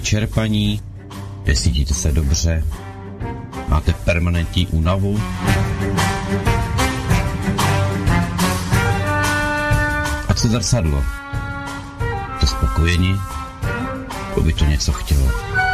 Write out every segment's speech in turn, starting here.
vyčerpaní, necítíte se dobře, máte permanentní únavu. A co zrcadlo? To spokojení, by to něco chtělo.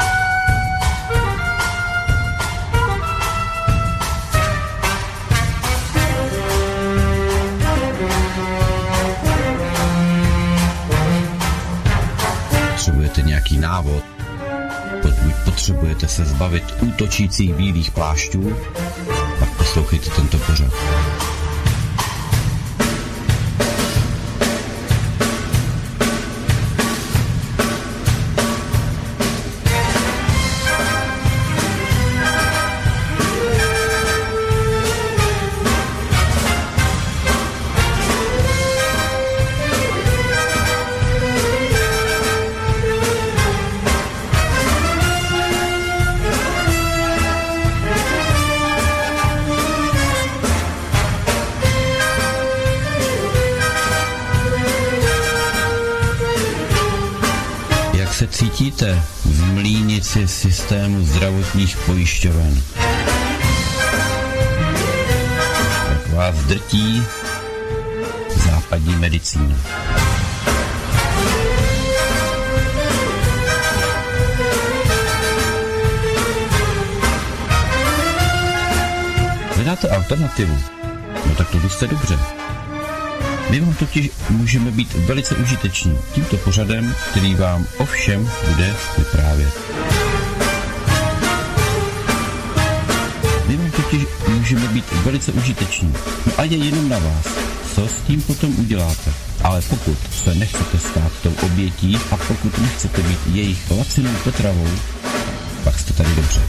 Potřebujete nějaký návod, potřebujete se zbavit útočících bílých plášťů, pak poslouchejte tento pořad. Se cítíte v mlýnici systému zdravotních pojišťoven? Jak vás drtí západní medicína? Hledáte alternativu? No tak to jste dobře. My vám totiž můžeme být velice užiteční tímto pořadem, který vám o všem bude vyprávět. My vám totiž můžeme být velice užiteční. No a je jenom na vás, co s tím potom uděláte. Ale pokud se nechcete stát tou obětí a pokud nechcete být jejich lacinou potravou, pak jste tady dobře.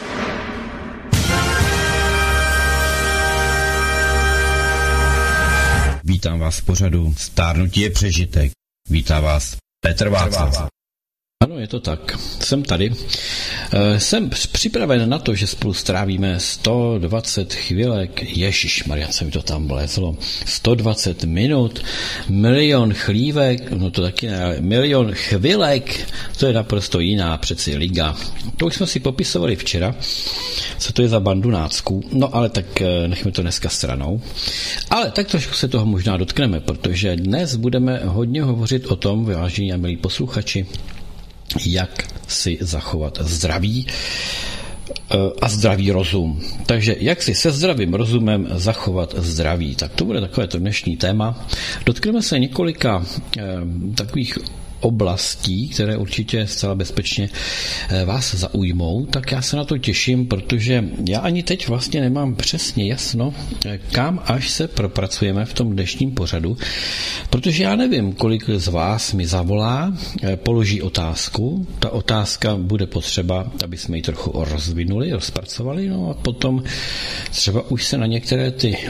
Vítám vás v pořadu Stárnutí je přežitek. Vítá vás Petr Václav. Ano, je to tak. Jsem tady. Jsem připraven na to, že spolu strávíme 120 chvílek. Ježišmarja, se mi to tam vlezlo. 120 minut, milion chlívek, no to taky ne, milion chvilek, to je naprosto jiná přeci liga. To už jsme si popisovali včera, co to je za bandu nácků. No ale tak nechme to dneska stranou. Ale tak trošku se toho možná dotkneme, protože dnes budeme hodně hovořit o tom, vážení a milí posluchači, jak si zachovat zdraví a zdravý rozum. Takže jak si se zdravým rozumem zachovat zdraví. Tak to bude takové to dnešní téma. Dotkneme se několika takových oblastí, které určitě zcela bezpečně vás zaujmou, tak já se na to těším, protože já ani teď vlastně nemám přesně jasno, kam až se propracujeme v tom dnešním pořadu, protože já nevím, kolik z vás mi zavolá, položí otázku, ta otázka bude potřeba, aby jsme ji trochu rozvinuli, rozpracovali, no a potom třeba už se na některá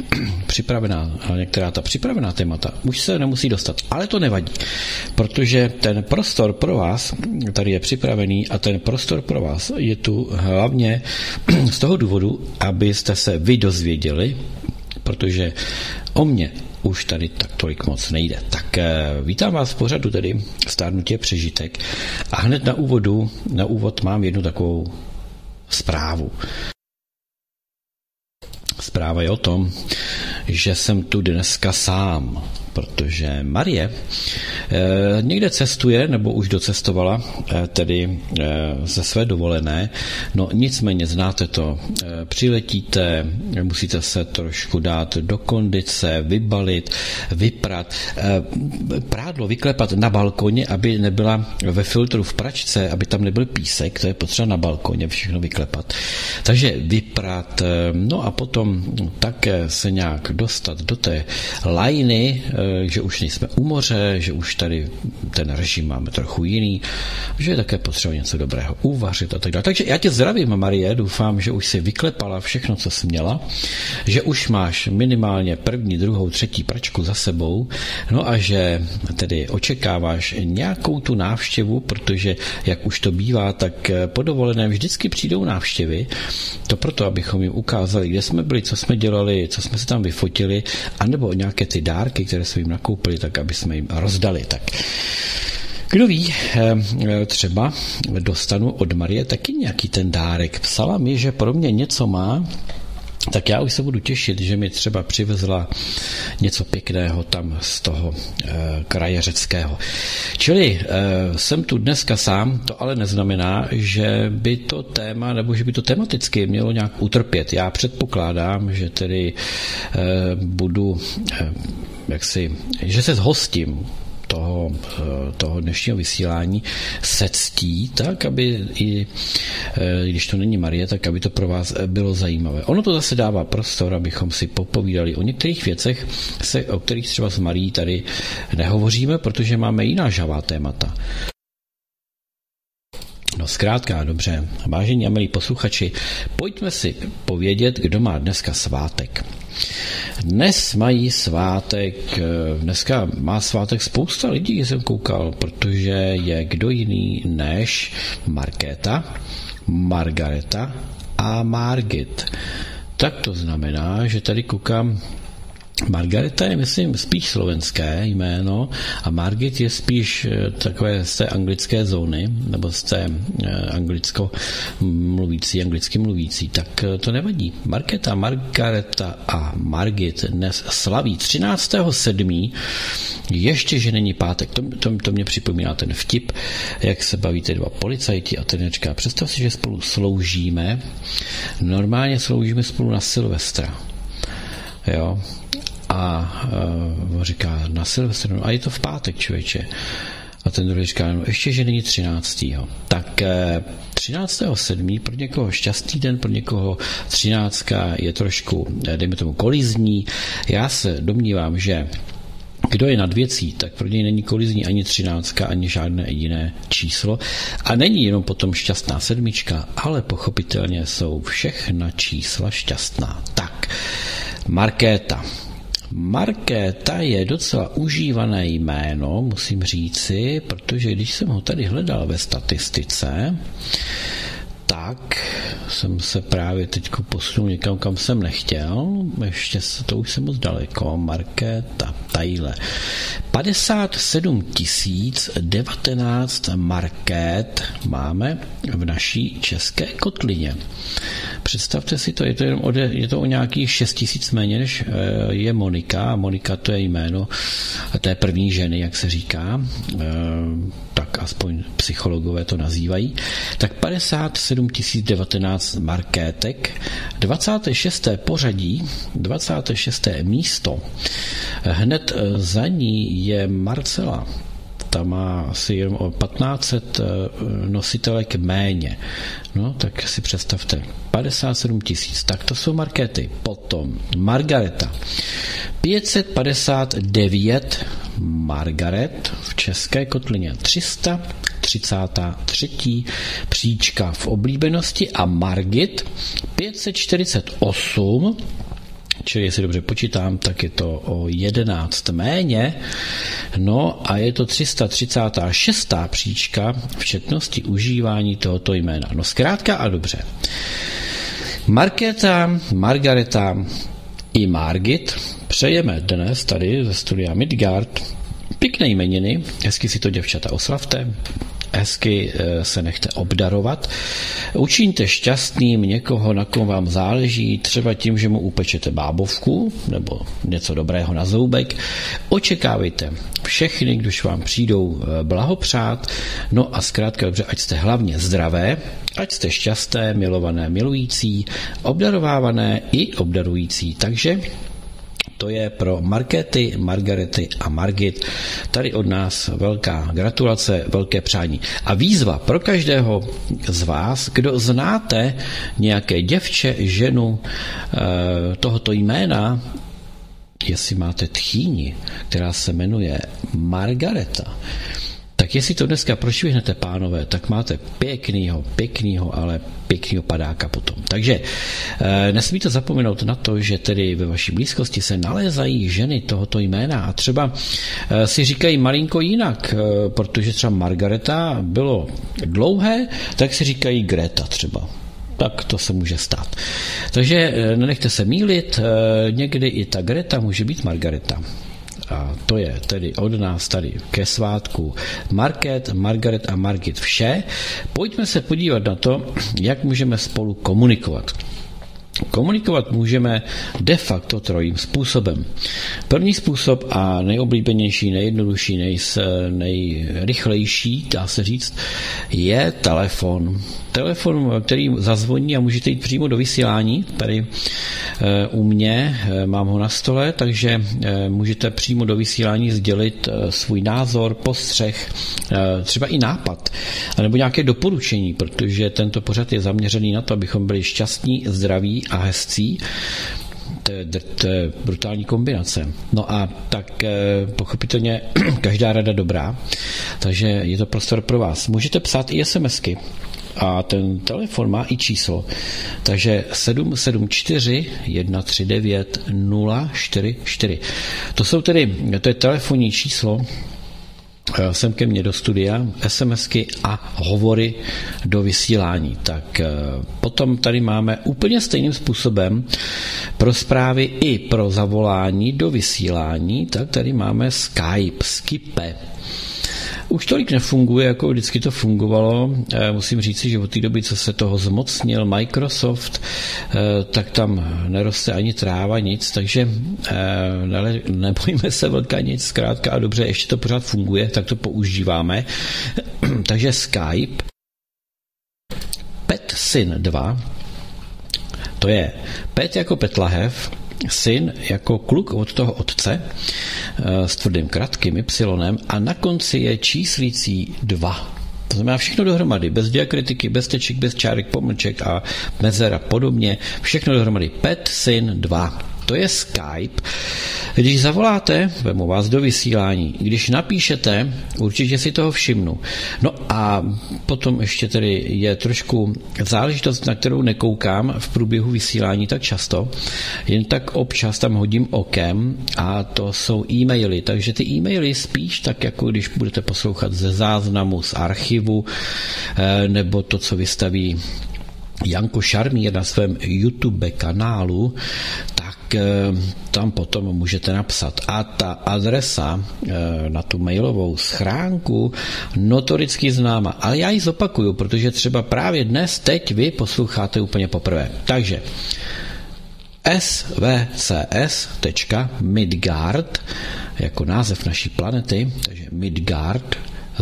ta připravená témata už se nemusí dostat, ale to nevadí, protože ten prostor pro vás tady je připravený a ten prostor pro vás je tu hlavně z toho důvodu, abyste se vy dozvěděli, protože o mě už tady tak tolik moc nejde. Tak vítám vás v pořadu tedy Stárnutí je přežitek a hned na úvod mám jednu takovou zprávu. Zpráva je o tom, že jsem tu dneska sám, protože Marie někde cestuje, nebo už docestovala, tedy ze své dovolené. No nicméně znáte to, přiletíte, musíte se trošku dát do kondice, vybalit, vyprat, prádlo vyklepat na balkoně, aby nebyla ve filtru v pračce, aby tam nebyl písek, to je potřeba na balkoně všechno vyklepat. Takže vyprat, no a potom také se nějak dostat do té lajny, že už nejsme u moře, že už tady ten režim máme trochu jiný, že je také potřeba něco dobrého uvařit a tak dále. Takže já tě zdravím, Marie, doufám, že už si vyklepala všechno, co jsi měla, že už máš minimálně první, druhou, třetí pračku za sebou, no a že tedy očekáváš nějakou tu návštěvu, protože jak už to bývá, tak po dovoleném vždycky přijdou návštěvy, to proto, abychom jim ukázali, kde jsme byli, co jsme dělali, co jsme se tam vyfotili, anebo nějaké ty dárky, které jsme jim nakoupili, tak aby jsme jim rozdali. Tak Kdo ví, třeba dostanu od Marie taky nějaký ten dárek. Psala mi, že pro mě něco má, tak já už se budu těšit, že mi třeba přivezla něco pěkného tam z toho kraje řeckého. Čili jsem tu dneska sám, to ale neznamená, že by to téma, nebo že by to tematicky mělo nějak utrpět. Já předpokládám, že tedy budu že se zhostím toho dnešního vysílání se ctí, tak aby i když to není Marie, tak aby to pro vás bylo zajímavé. Ono to zase dává prostor, abychom si popovídali o některých věcech, o kterých třeba s Marií tady nehovoříme, protože máme jiná žhavá témata. No zkrátka, dobře. Vážení a milí posluchači, pojďme si povědět, kdo má dneska svátek. Dnes mají svátek, dneska má svátek spousta lidí, jsem koukal, protože je kdo jiný než Markéta, Margareta a Margit. Tak to znamená, že tady koukám, Margareta je, myslím, spíš slovenské jméno a Margit je spíš takové z té anglické zóny, nebo z té anglicky mluvící, tak to nevadí. Markéta, Margareta a Margit dnes slaví 13.7. ještě, že není pátek. To mě připomíná ten vtip, jak se baví ty dva policajti a ten říká, představ si, že spolu sloužíme, normálně sloužíme spolu na Silvestra. Jo. A říká na Silvestr, a je to v pátek, člověče. A ten druhý říká, no ještě, že není 13. Tak 13.7. pro někoho šťastný den, pro někoho 13. je trošku, dejme tomu, kolizní. Já se domnívám, že kdo je nad věcí, tak pro něj není kolizní ani 13, ani žádné jiné číslo. A není jenom potom šťastná 7, ale pochopitelně jsou všechna čísla šťastná. Tak, Markéta. Markéta je docela užívané jméno, musím říci, protože když jsem ho tady hledal ve statistice, tak jsem se právě teď posunul někam, kam jsem nechtěl, ještě to už jsem moc daleko, Markéta, tadyhle. 57 019 markét máme v naší české kotlině. Představte si to, je to o nějakých 6 000 méně, než je Monika. A Monika to je jméno té první ženy, jak se říká, tak aspoň psychologové to nazývají. Tak 57 019 markétek, 26. pořadí, 26. místo. Hned za ní je Marcela. Ta má asi jenom o 1500 nositelek méně. No, tak si představte. 57 000. Tak to jsou markéty. Potom Margareta. 559 Margaret v české kotlině. 333. příčka v oblíbenosti a Margit 548. Čili jestli dobře počítám, tak je to o 11 méně. No a je to 336. příčka v četnosti užívání tohoto jména. No zkrátka a dobře. Markéta, Margareta i Margit přejeme dnes tady ze studia Midgard pěkné jmeniny, hezky si to děvčata oslavte, hezky se nechte obdarovat. Učiňte šťastným někoho, na kom vám záleží, třeba tím, že mu upečete bábovku nebo něco dobrého na zoubek. Očekávejte všechny, když vám přijdou blahopřát. No a zkrátka dobře, ať jste hlavně zdravé, ať jste šťastné, milované, milující, obdarovávané i obdarující. Takže to je pro Markéty, Margarety a Margit. Tady od nás velká gratulace, velké přání. A výzva pro každého z vás, kdo znáte nějaké děvče, ženu tohoto jména, jestli máte tchýni, která se jmenuje Margareta, tak jestli to dneska prošvihnete, pánové, tak máte pěknýho, ale pěknýho padáka potom. Takže nesmíte zapomenout na to, že tedy ve vaší blízkosti se nalézají ženy tohoto jména a třeba si říkají malinko jinak, protože třeba Margareta bylo dlouhé, tak si říkají Greta třeba. Tak to se může stát. Takže nenechte se mýlit, někdy i ta Greta může být Margareta. a to je tedy od nás tady ke svátku Margaret a Margit vše. Pojďme se podívat na to, jak můžeme spolu komunikovat. Komunikovat můžeme de facto trojím způsobem. První způsob a nejoblíbenější, nejjednodušší, nejrychlejší, dá se říct, je telefon. Telefon, který zazvoní a můžete jít přímo do vysílání. Tady u mě mám ho na stole, takže můžete přímo do vysílání sdělit svůj názor, postřeh, třeba i nápad, nebo nějaké doporučení, protože tento pořad je zaměřený na to, abychom byli šťastní, zdraví a hezcí. To je brutální kombinace. No a tak pochopitelně každá rada dobrá, takže je to prostor pro vás. Můžete psát i SMSky a ten telefon má i číslo, takže 774 139 044. To je telefonní číslo sem ke mně do studia, SMSky a hovory do vysílání. Tak potom tady máme úplně stejným způsobem pro zprávy i pro zavolání do vysílání, tak tady máme Skype. Už tolik nefunguje, jako vždycky to fungovalo. Musím říci, že od té doby, co se toho zmocnil Microsoft, tak tam neroste ani tráva, nic, takže nebojíme se velká nic, zkrátka a dobře, ještě to pořád funguje, tak to používáme. Takže Skype, Pet Syn 2, to je Pet jako Petlahev, syn jako kluk od toho otce s tvrdým kratkým Y a na konci je číslící 2. To znamená všechno dohromady, bez diakritiky, bez teček, bez čárek, pomlček a mezer a podobně, všechno dohromady. Pet Syn 2. To je Skype. Když zavoláte, vemu vás do vysílání. Když napíšete, určitě si toho všimnu. No a potom ještě tedy je trošku záležitost, na kterou nekoukám v průběhu vysílání tak často, jen tak občas tam hodím okem a to jsou e-maily. Takže ty e-maily spíš tak, jako když budete poslouchat ze záznamu, z archivu, nebo to, co vystaví Janko Šarmír na svém YouTube kanálu, tak tam potom můžete napsat. A ta adresa na tu mailovou schránku notoricky známa. Ale já ji zopakuju, protože třeba právě dnes, teď vy posloucháte úplně poprvé. Takže svcs.midgard jako název naší planety, takže Midgard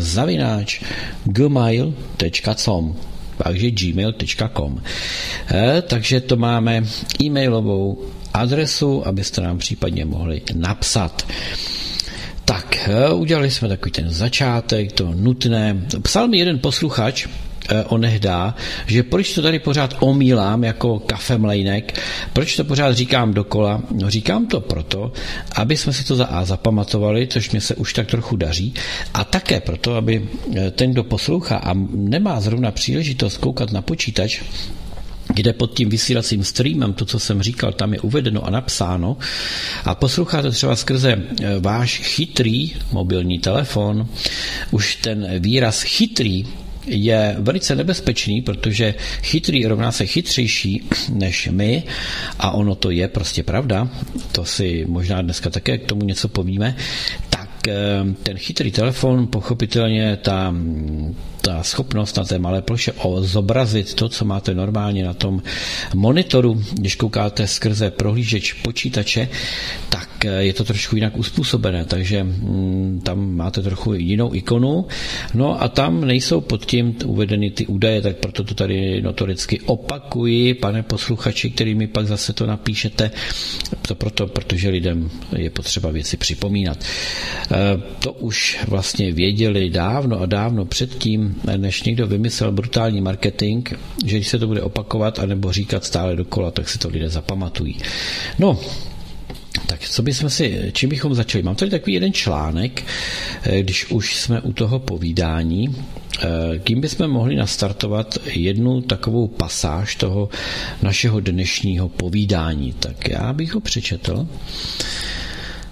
@gmail.com, takže gmail.com. Takže to máme e-mailovou adresu, abyste nám případně mohli napsat. Tak, udělali jsme takový ten začátek, to nutné. Psal mi jeden posluchač onehdá, že proč to tady pořád omílám jako kafemlejnek, proč to pořád říkám dokola. No říkám to proto, aby jsme si to zapamatovali, což mě se už tak trochu daří, a také proto, aby ten, kdo poslouchá a nemá zrovna příležitost koukat na počítač, kde pod tím vysílacím streamem, to, co jsem říkal, tam je uvedeno a napsáno, a posloucháte třeba skrze váš chytrý mobilní telefon, už ten výraz chytrý je velice nebezpečný, protože chytrý rovná se chytřejší než my, a ono to je prostě pravda, to si možná dneska také k tomu něco povíme. Tak ten chytrý telefon, pochopitelně ta schopnost na té malé ploše zobrazit to, co máte normálně na tom monitoru, když koukáte skrze prohlížeč počítače, tak je to trošku jinak uspůsobené, takže tam máte trochu jinou ikonu, no a tam nejsou pod tím uvedeny ty údaje, tak proto to tady notoricky opakuji, pane posluchači, který mi pak zase to napíšete, to proto, protože lidem je potřeba věci připomínat. To už vlastně věděli dávno a dávno předtím, než někdo vymyslel brutální marketing, že když se to bude opakovat anebo říkat stále dokola, tak si to lidé zapamatují. No, tak čím bychom začali? Mám tady takový jeden článek, když už jsme u toho povídání, kým bychom mohli nastartovat jednu takovou pasáž toho našeho dnešního povídání. Tak já bych ho přečetl.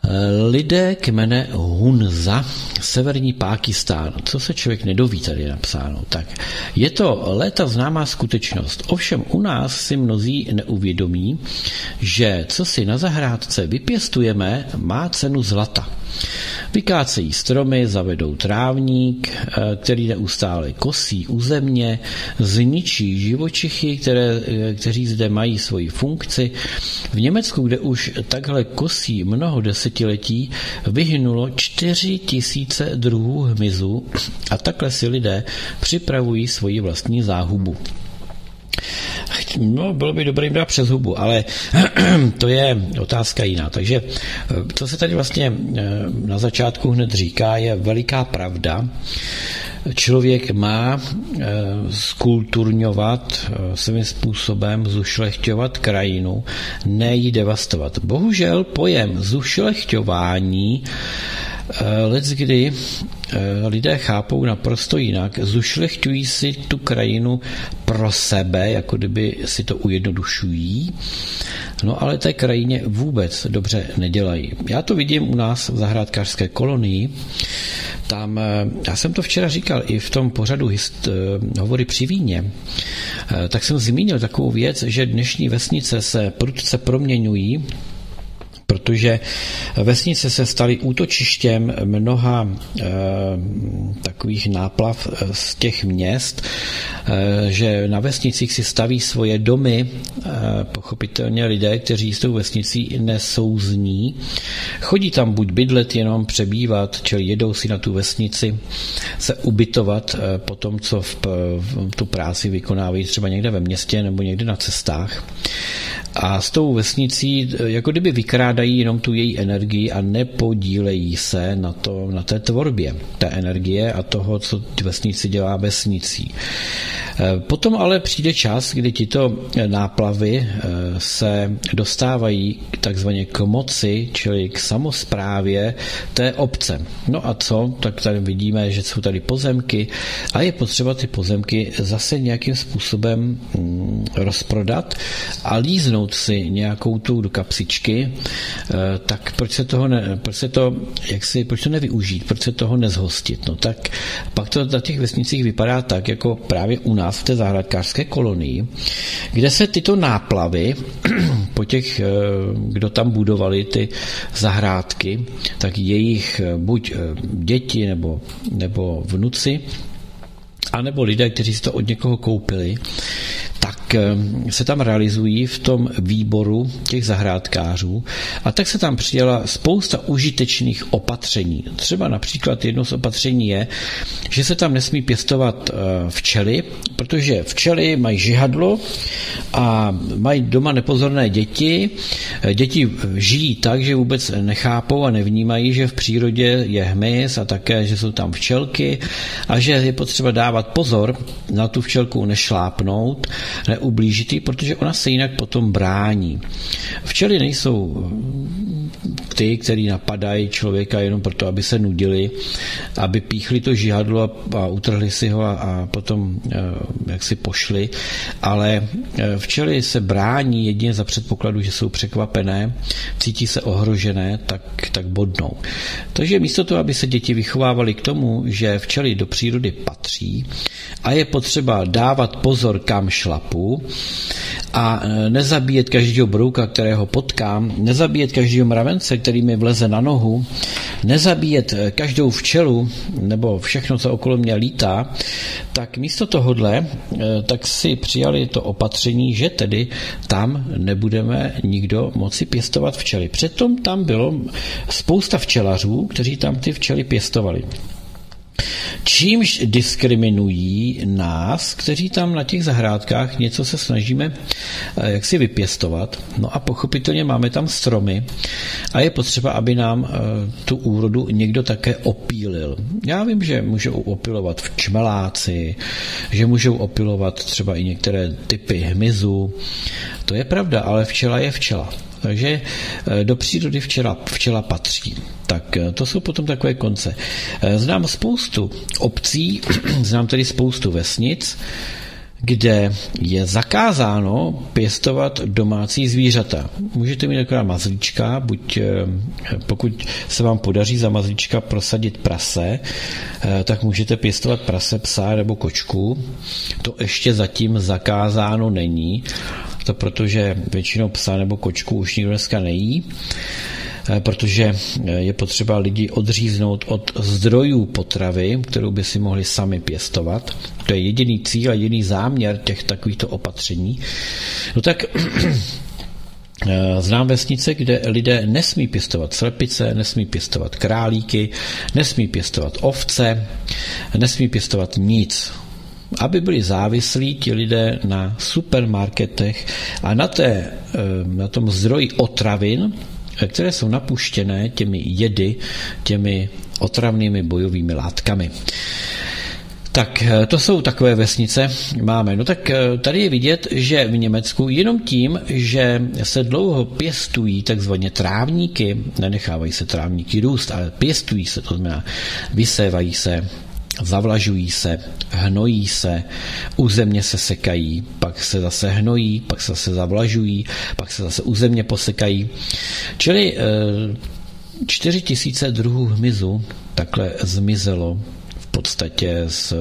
Lidé kmene Hunza, severní Pákistán. Co se člověk nedoví, tady je napsáno. Tak je to léta známá skutečnost. Ovšem u nás si mnozí neuvědomí, že co si na zahrádce vypěstujeme, má cenu zlata. Vykácejí stromy, zavedou trávník, který neustále kosí u země, zničí živočichy, kteří zde mají svoji funkci. V Německu, kde už takhle kosí mnoho desetiletí, vyhynulo 4000 druhů hmyzu a takhle si lidé připravují svoji vlastní záhubu. No, bylo by dobré jim dát přes hubu, ale to je otázka jiná. Takže co se tady vlastně na začátku hned říká, je veliká pravda. Člověk má skulturňovat svým způsobem, zušlechťovat krajinu, ne ji devastovat. Bohužel pojem zušlechťování leckdy lidé chápou naprosto jinak. Zušlechťují si tu krajinu pro sebe, jako kdyby si to ujednodušují, no ale té krajině vůbec dobře nedělají. Já to vidím u nás v zahrádkářské kolonii. Tam, já jsem to včera říkal i v tom pořadu Hovory při víně, tak jsem zmínil takovou věc, že dnešní vesnice se prudce proměňují, protože vesnice se staly útočištěm mnoha takových náplav z těch měst, že na vesnicích si staví svoje domy, pochopitelně lidé, kteří s tou vesnicí nesouzní. Chodí tam buď bydlet, jenom přebývat, čili jedou si na tu vesnici se ubytovat po tom, co v tu práci vykonávají třeba někde ve městě nebo někde na cestách. A s tou vesnicí jako kdyby vykrádají jenom tu její energii a nepodílejí se na té tvorbě té energie a toho, co vesnici dělá vesnicí. Potom ale přijde čas, kdy tyto náplavy se dostávají takzvaně k moci, čili k samosprávě té obce. No a co? Tak tady vidíme, že jsou tady pozemky a je potřeba ty pozemky zase nějakým způsobem rozprodat a líznout si nějakou tu do kapsičky, tak proč to nevyužít, proč se toho nezhostit? No tak pak to na těch vesnicích vypadá tak, jako právě u nás v té zahrádkářské kolonii, kde se tyto náplavy po těch, kdo tam budovali ty zahrádky, tak jejich buď děti nebo vnuci, anebo lidé, kteří si to od někoho koupili, tak se tam realizují v tom výboru těch zahrádkářů a tak se tam přijala spousta užitečných opatření. Třeba například jedno z opatření je, že se tam nesmí pěstovat včely, protože včely mají žihadlo a mají doma nepozorné děti. Děti žijí tak, že vůbec nechápou a nevnímají, že v přírodě je hmyz a také, že jsou tam včelky a že je potřeba dávat pozor na tu včelku nešlápnout, neublížit jí, protože ona se jinak potom brání. Včely nejsou ty, který napadají člověka jenom proto, aby se nudili, aby píchli to žihadlo a utrhli si ho a potom jak si pošli, ale včely se brání jedině za předpokladu, že jsou překvapené, cítí se ohrožené, tak bodnou. Takže místo toho, aby se děti vychovávaly k tomu, že včely do přírody patří a je potřeba dávat pozor, kam šlapu a nezabíjet každého brouka, kterého potkám, nezabíjet každého mravence, který mi vleze na nohu, nezabíjet každou včelu nebo všechno, co okolo mě lítá, tak místo tohodle tak si přijali to opatření, že tedy tam nebudeme nikdo moci pěstovat včely. Přitom tam bylo spousta včelařů, kteří tam ty včely pěstovali. Čímž diskriminují nás, kteří tam na těch zahrádkách něco se snažíme jaksi vypěstovat. No a pochopitelně máme tam stromy a je potřeba, aby nám tu úrodu někdo také opílil. Já vím, že můžou opilovat včmeláci, že můžou opilovat třeba i některé typy hmyzu. To je pravda, ale včela je včela. Takže do přírody včela patří. Tak to jsou potom takové konce. Znám spoustu obcí, znám tedy spoustu vesnic, kde je zakázáno pěstovat domácí zvířata. Můžete mít taková mazlíčka, pokud se vám podaří za mazlíčka prosadit prase, tak můžete pěstovat prase, psa nebo kočku. To ještě zatím zakázáno není, to protože většinou psa nebo kočku už nikdo dneska nejí, protože je potřeba lidi odříznout od zdrojů potravy, kterou by si mohli sami pěstovat. To je jediný cíl a jediný záměr těch takovýchto opatření. No tak znám vesnice, kde lidé nesmí pěstovat slepice, nesmí pěstovat králíky, nesmí pěstovat ovce, nesmí pěstovat nic. Aby byli závislí ti lidé na supermarketech a na tom zdroji otravin, které jsou napuštěné těmi jedy, těmi otravnými bojovými látkami. Tak to jsou takové vesnice máme. No tak tady je vidět, že v Německu jenom tím, že se dlouho pěstují takzvaně trávníky, nenechávají se trávníky růst, ale pěstují se, to znamená vysévají se, zavlažují se, hnojí se, územně se sekají, pak se zase hnojí, pak se zase zavlažují, pak se zase územně posekají. Čili 4000 druhů hmyzu takhle zmizelo v podstatě z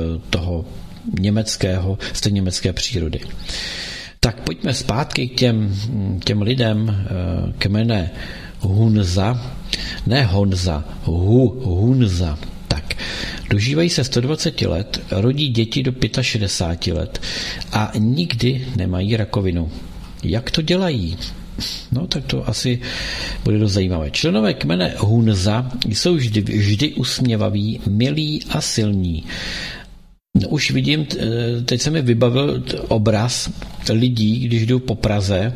té německé přírody. Tak pojďme zpátky k těm lidem kmene Hunza, ne Honza, Hunza. Tak, dožívají se 120 let, rodí děti do 65 let a nikdy nemají rakovinu. Jak to dělají? No, tak to asi bude dost zajímavé. Členové kmene Hunza jsou vždy usměvaví, milí a silní. No, už vidím, teď se mi vybavil obraz lidí, když jdou po Praze,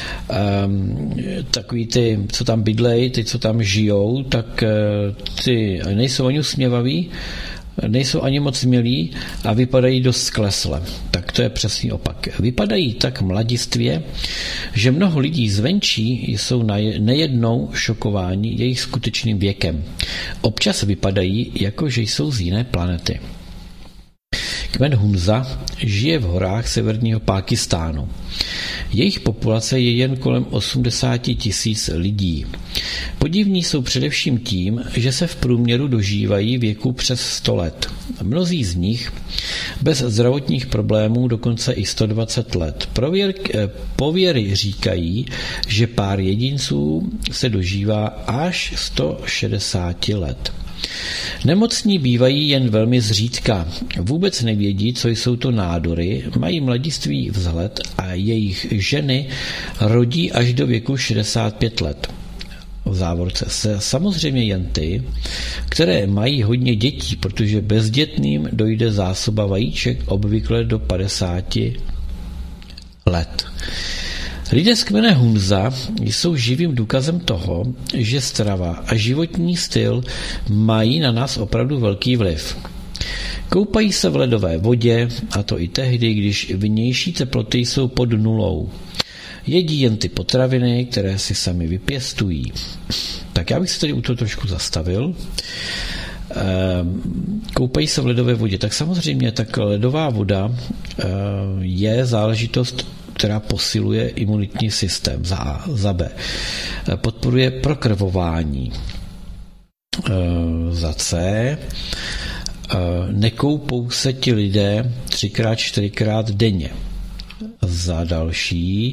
takový ty, co tam bydlejí, ty, co tam žijou, tak ty nejsou ani usměvaví, nejsou ani moc milí a vypadají dost sklesle. Tak to je přesný opak. Vypadají tak mladistvě, že mnoho lidí zvenčí jsou nejednou šokováni jejich skutečným věkem. Občas vypadají, jako že jsou z jiné planety. Kmen Hunza žije v horách severního Pákistánu. Jejich populace je jen kolem 80 000 lidí. Podivní jsou především tím, že se v průměru dožívají věku přes 100 let. Mnozí z nich bez zdravotních problémů dokonce i 120 let. Pověry říkají, že pár jedinců se dožívá až 160 let. Nemocní bývají jen velmi zřídka. Vůbec nevědí, co jsou to nádory, mají mladistvý vzhled a jejich ženy rodí až do věku 65 let. V závorce se samozřejmě jen ty, které mají hodně dětí, protože bezdětným dojde zásoba vajíček obvykle do 50 let. Lidé z kmene Hunza jsou živým důkazem toho, že strava a životní styl mají na nás opravdu velký vliv. Koupají se v ledové vodě, a to i tehdy, když vnější teploty jsou pod nulou. Jedí jen ty potraviny, které si sami vypěstují. Tak já bych se tady u toho trošku zastavil. Koupají se v ledové vodě. Tak samozřejmě tak ledová voda je záležitost, která posiluje imunitní systém, za A, za B. Podporuje prokrvování, za C. Nekoupou se ti lidé 3x, 4x denně. Za další,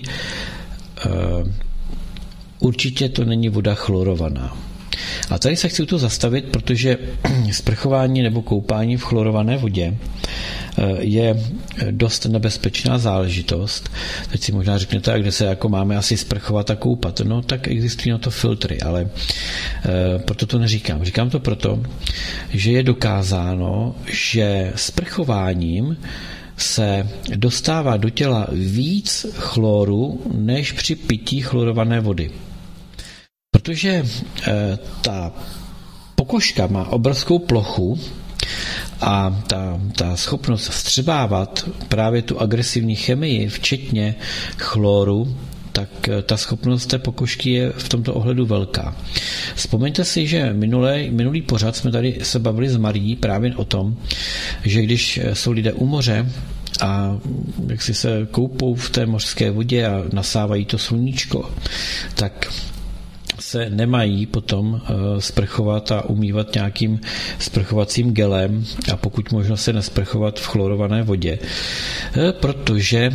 určitě to není voda chlorovaná. A tady se chci u toho zastavit, protože sprchování nebo koupání v chlorované vodě je dost nebezpečná záležitost. Teď si možná řeknete, a kde se jako máme asi sprchovat a koupat. No tak existují na to filtry, ale proto to neříkám. Říkám to proto, že je dokázáno, že sprchováním se dostává do těla víc chloru, než při pití chlorované vody. Protože ta pokožka má obrovskou plochu a ta schopnost vstřebávat právě tu agresivní chemii, včetně chloru, tak ta schopnost té pokožky je v tomto ohledu velká. Vzpomeňte si, že minulý pořad jsme tady se bavili s Marií právě o tom, že když jsou lidé u moře a jak si se koupou v té mořské vodě a nasávají to sluníčko, tak se nemají potom sprchovat a umývat nějakým sprchovacím gelem a pokud možno se nesprchovat v chlorované vodě, protože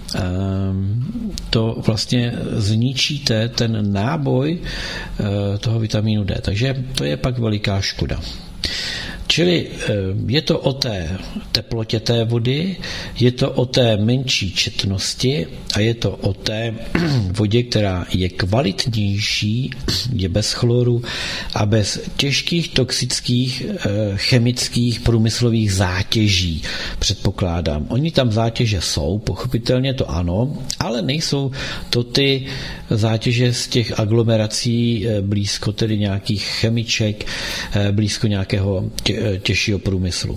to vlastně zničíte ten náboj toho vitamínu D. Takže to je pak veliká škoda. Čili je to o té teplotě té vody, je to o té menší četnosti a je to o té vodě, která je kvalitnější, je bez chloru a bez těžkých toxických chemických průmyslových zátěží, předpokládám. Oni tam zátěže jsou, pochopitelně to ano, ale nejsou to ty zátěže z těch aglomerací blízko tedy nějakých chemiček, blízko nějakého těžšího průmyslu.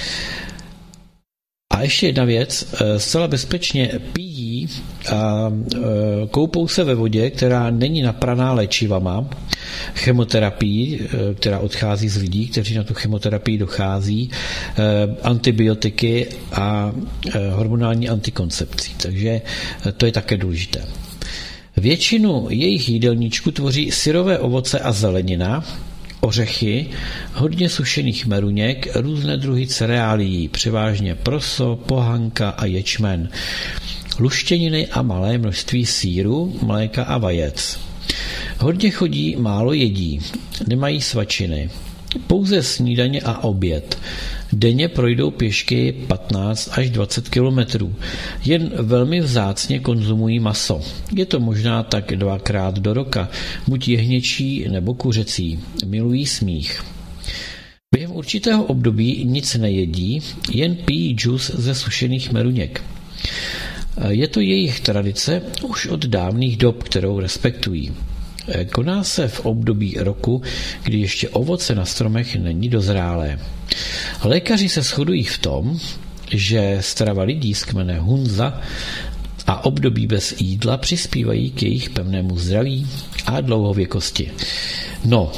A ještě jedna věc, zcela bezpečně pijí a koupou se ve vodě, která není napraná léčivama, chemoterapií, která odchází z lidí, kteří na tu chemoterapii dochází, antibiotiky a hormonální antikoncepcí. Takže to je také důležité. Většinu jejich jídelníčku tvoří syrové ovoce a zelenina, ořechy, hodně sušených meruněk, různé druhy cereálií, převážně proso, pohanka a ječmen, luštěniny a malé množství sýru, mléka a vajec. Hodně chodí, málo jedí, nemají svačiny, pouze snídaně a oběd. Denně projdou pěšky 15 až 20 kilometrů. Jen velmi vzácně konzumují maso. Je to možná tak 2krát do roka, buď jehněčí nebo kuřecí. Milují smích. Během určitého období nic nejedí, jen pijí džus ze sušených meruněk. Je to jejich tradice už od dávných dob, kterou respektují. Koná se v období roku, kdy ještě ovoce na stromech není dozrálé. Lékaři se shodují v tom, že strava lidí z kmene Hunza a období bez jídla přispívají k jejich pevnému zdraví a dlouhověkosti. No,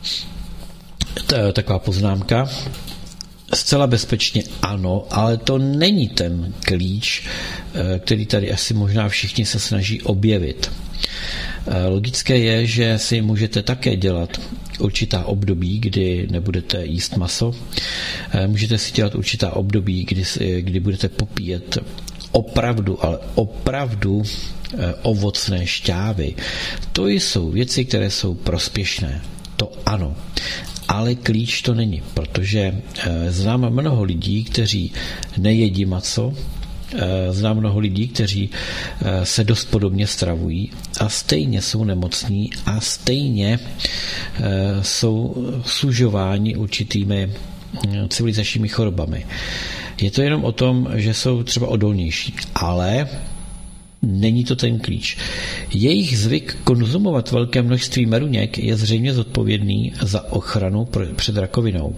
to je taková poznámka. Zcela bezpečně ano, ale to není ten klíč, který tady asi možná všichni se snaží objevit. Logické je, že si můžete také dělat určitá období, kdy nebudete jíst maso. Můžete si dělat určitá období, kdy budete popíjet opravdu, ale opravdu ovocné šťávy. To jsou věci, které jsou prospěšné. To ano. Ale klíč to není, protože znám mnoho lidí, kteří nejedí maso, znám mnoho lidí, kteří se dost podobně stravují a stejně jsou nemocní a stejně jsou sužováni určitými civilizačními chorobami. Je to jenom o tom, že jsou třeba odolnější, ale není to ten klíč. Jejich zvyk konzumovat velké množství meruněk je zřejmě zodpovědný za ochranu před rakovinou.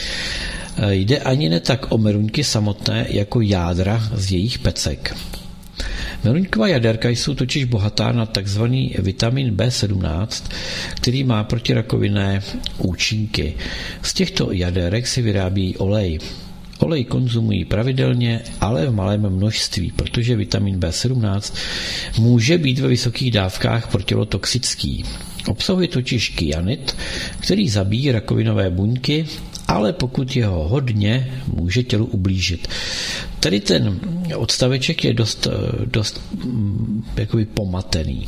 Jde ani ne tak o meruňky samotné, jako jádra z jejich pecek. Meruňková jaderka jsou totiž bohatá na takzvaný vitamin B17, který má protirakovinné účinky. Z těchto jaderek si vyrábí olej. Olej konzumují pravidelně, ale v malém množství, protože vitamin B17 může být ve vysokých dávkách pro tělo toxický. Obsahuje totiž kyanid, který zabíjí rakovinové buňky, ale pokud je ho hodně, může tělu ublížit. Tady ten odstaveček je dost jakoby pomatený.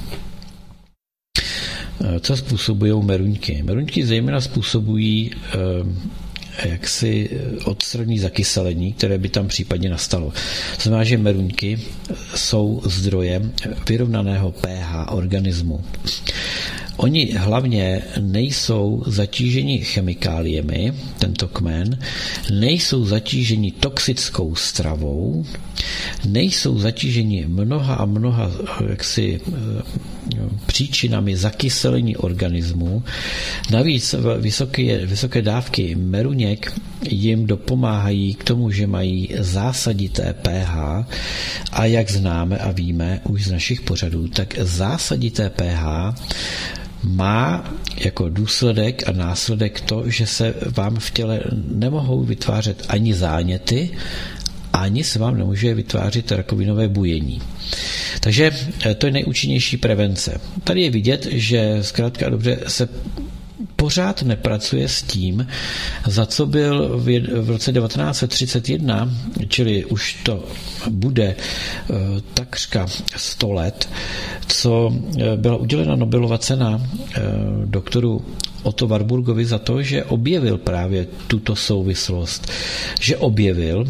Co způsobují meruňky? Meruňky zejména způsobují jaksi odstranění zakyselení, které by tam případně nastalo. To znamená, že meruňky jsou zdrojem vyrovnaného pH organismu. Oni hlavně nejsou zatíženi chemikáliemi, tento kmen, nejsou zatíženi toxickou stravou, nejsou zatíženi mnoha příčinami zakyselení organismu. Navíc vysoké dávky meruněk jim dopomáhají k tomu, že mají zásadité pH a jak známe a víme už z našich pořadů, tak zásadité pH má jako důsledek a následek to, že se vám v těle nemohou vytvářet ani záněty, ani se vám nemůže vytvářet rakovinové bujení. Takže to je nejúčinnější prevence. Tady je vidět, že zkrátka dobře se pořád nepracuje s tím, za co byl v roce 1931, čili už to bude takřka 100 let, co byla udělena Nobelova cena doktoru Otto Warburgovi za to, že objevil právě tuto souvislost, že objevil,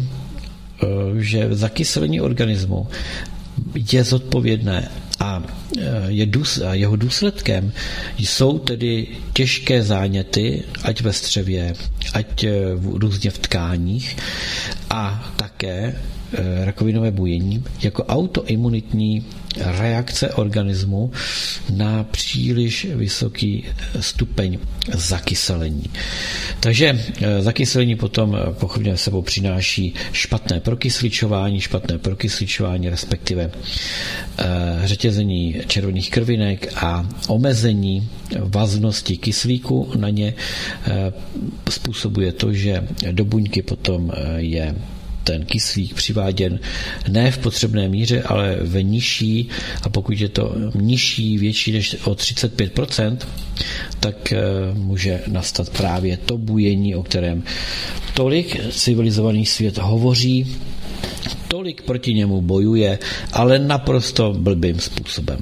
že zakyselení organismu je zodpovědné a jeho důsledkem jsou tedy těžké záněty, ať ve střevě, ať různě v tkáních a také rakovinové bujení jako autoimunitní reakce organismu na příliš vysoký stupeň zakyselení. Takže zakyselení potom pochopně sebou přináší špatné prokysličování, respektive řetězení červených krvinek a omezení vaznosti kyslíku na ně způsobuje to, že do buňky potom je ten kyslík přiváděn ne v potřebné míře, ale ve nižší, a pokud je to nižší, větší než o 35%, tak může nastat právě to bujení, o kterém tolik civilizovaný svět hovoří, tolik proti němu bojuje, ale naprosto blbým způsobem.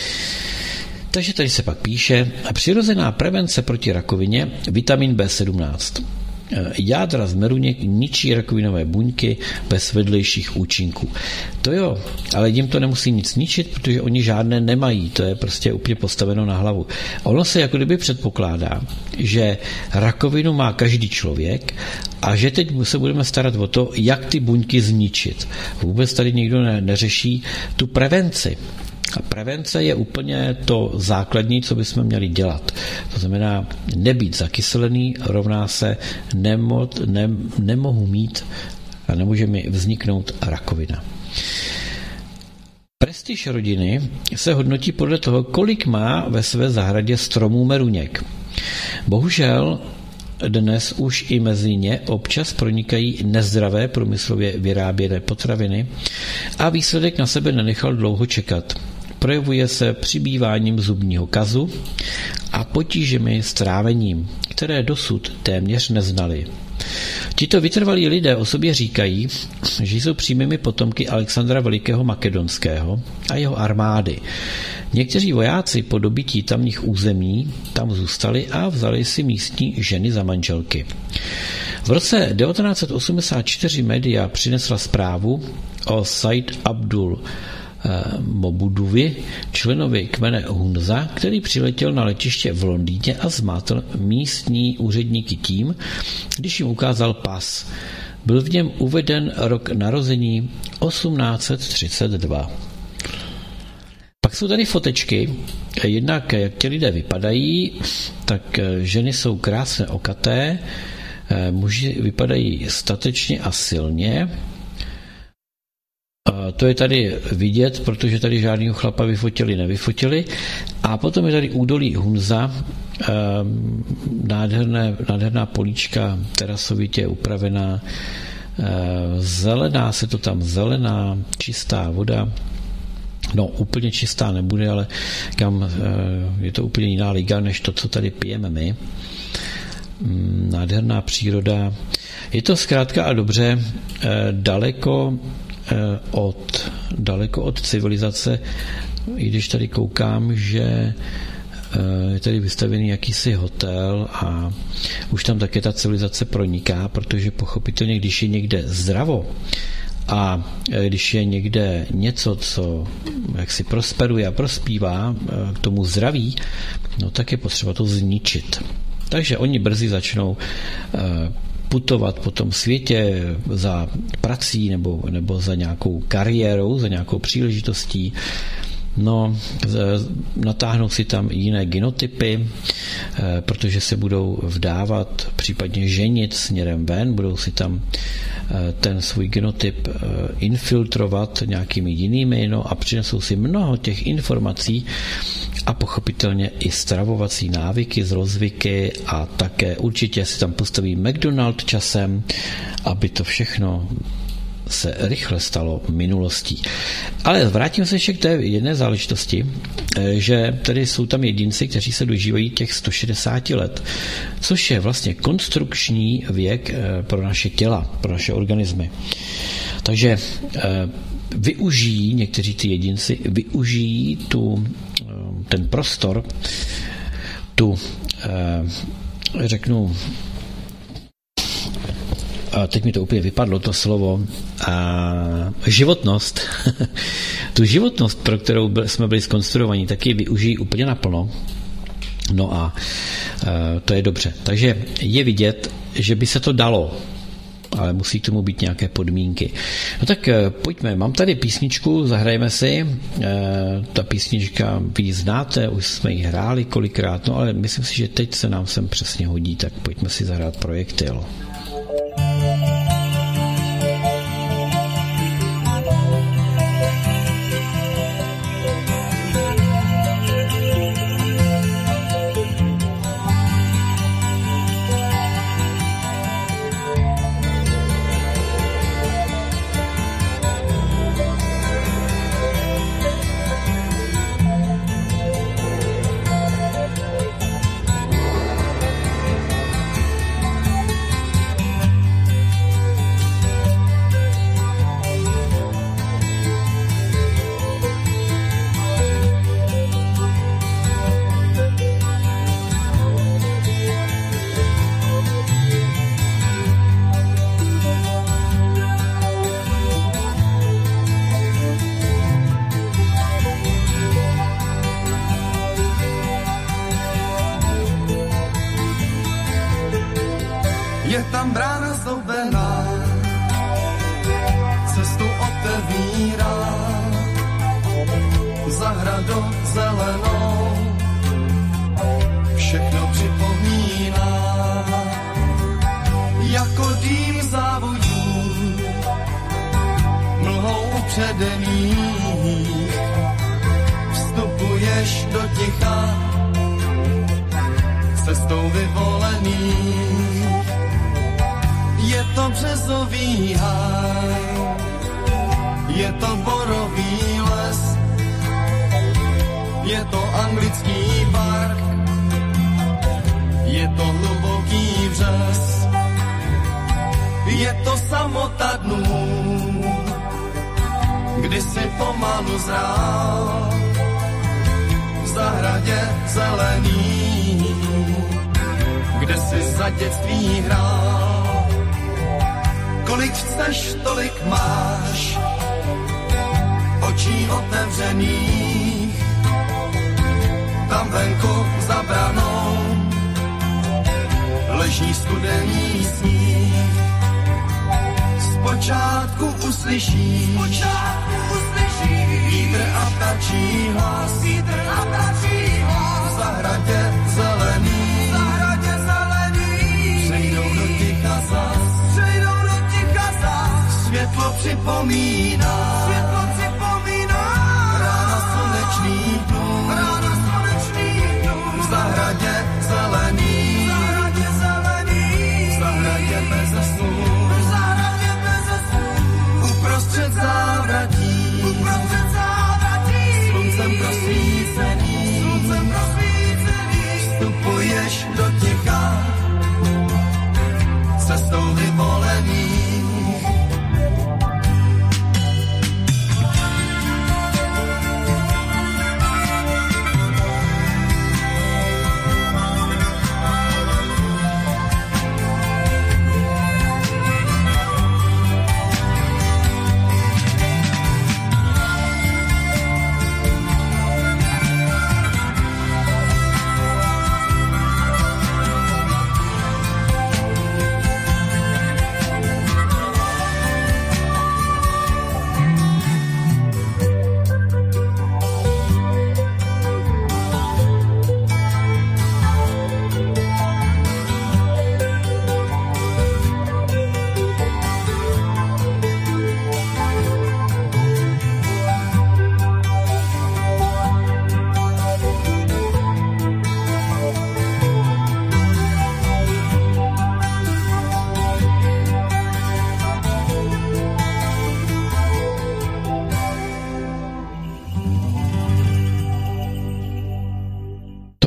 Takže tady se pak píše, přirozená prevence proti rakovině, vitamin B17. Jádra z meruněk ničí rakovinové buňky bez vedlejších účinků. To jo, ale jim to nemusí nic ničit, protože oni žádné nemají. To je prostě úplně postaveno na hlavu. Ono se jako kdyby předpokládá, že rakovinu má každý člověk a že teď se budeme starat o to, jak ty buňky zničit. Vůbec tady nikdo neřeší tu prevenci. A prevence je úplně to základní, co bychom měli dělat. To znamená, nebýt zakyselený rovná se nemohu mít a nemůže mi vzniknout rakovina. Prestiž rodiny se hodnotí podle toho, kolik má ve své zahradě stromů meruněk. Bohužel dnes už i mezi ně občas pronikají nezdravé průmyslově vyráběné potraviny a výsledek na sebe nenechal dlouho čekat. Projevuje se přibýváním zubního kazu a potížemi s trávením, které dosud téměř neznali. Tito vytrvalí lidé o sobě říkají, že jsou přímými potomky Alexandra Velikého Makedonského a jeho armády. Někteří vojáci po dobytí tamních území tam zůstali a vzali si místní ženy za manželky. V roce 1984 média přinesla zprávu o Said Abdul Mobudovi, členovi kmene Hunza, který přiletěl na letiště v Londýně a zmátl místní úředníky tím, když jim ukázal pas. Byl v něm uveden rok narození 1832. Pak jsou tady fotečky, jednak jak ti lidé vypadají, tak ženy jsou krásně okaté, muži vypadají statečně a silně. To je tady vidět, protože tady žádného chlapa nevyfotili. A potom je tady údolí Hunza, nádherná políčka, terasovitě upravená, zelená se to tam, zelená, čistá voda. No, úplně čistá nebude, ale je to úplně jiná liga, než to, co tady pijeme my. Nádherná příroda. Je to zkrátka a dobře daleko od civilizace, i když tady koukám, že je tady vystavený jakýsi hotel a už tam také ta civilizace proniká, protože pochopitelně, když je někde zdravo a když je někde něco, co jaksi prosperuje a prospívá k tomu zdraví, no tak je potřeba to zničit. Takže oni brzy začnou putovat po tom světě za prací nebo za nějakou kariérou, za nějakou příležitostí. No, natáhnou si tam jiné genotypy, protože se budou vdávat, případně ženit směrem ven, budou si tam ten svůj genotyp infiltrovat nějakými jinými, no a přinesou si mnoho těch informací a pochopitelně i stravovací návyky, zlozvyky a také určitě si tam postaví McDonald časem, aby to všechno se rychle stalo minulostí. Ale vrátím se ještě k té jedné záležitosti, že tedy jsou tam jedinci, kteří se dožívají těch 160 let, což je vlastně konstrukční věk pro naše těla, pro naše organismy. Takže využijí, někteří ty jedinci využijí ten prostor, řeknu, teď mi to úplně vypadlo, to slovo, životnost. Tu životnost, pro kterou jsme byli zkonstruovaní, taky využijí úplně naplno. No a to je dobře. Takže je vidět, že by se to dalo, ale musí k tomu být nějaké podmínky. No tak pojďme, mám tady písničku, zahrajeme si. Ta písnička vy ji znáte, už jsme ji hráli kolikrát, no ale myslím si, že teď se nám sem přesně hodí, tak pojďme si zahrát Projektil. Je tam brána zdobená, cestu otevírá, zahradu zelenou, všechno připomíná, jako dým závojů, mlhou upředených, vstupuješ do ticha, cestou vyvolených. Je to březový háj, je to borový les, je to anglický park, je to hluboký břez, je to samota dnů, kdy si pomalu zrál v zahradě zelený, kde si za dětství hrál. Kolik chceš, tolik máš, očí otevřených, tam venku za branou leží studený sníh. Zpočátku uslyšíš vítr a ptačí hlas, v zahradě zelený, přejdou do ticha zas. Světlo připomíná, rána slunečných dnů, v zahradě zelený, v zahradě beze snů, uprostřed závratí, sluncem prosvícený, vstupuješ do ticha, cestou vyvolený.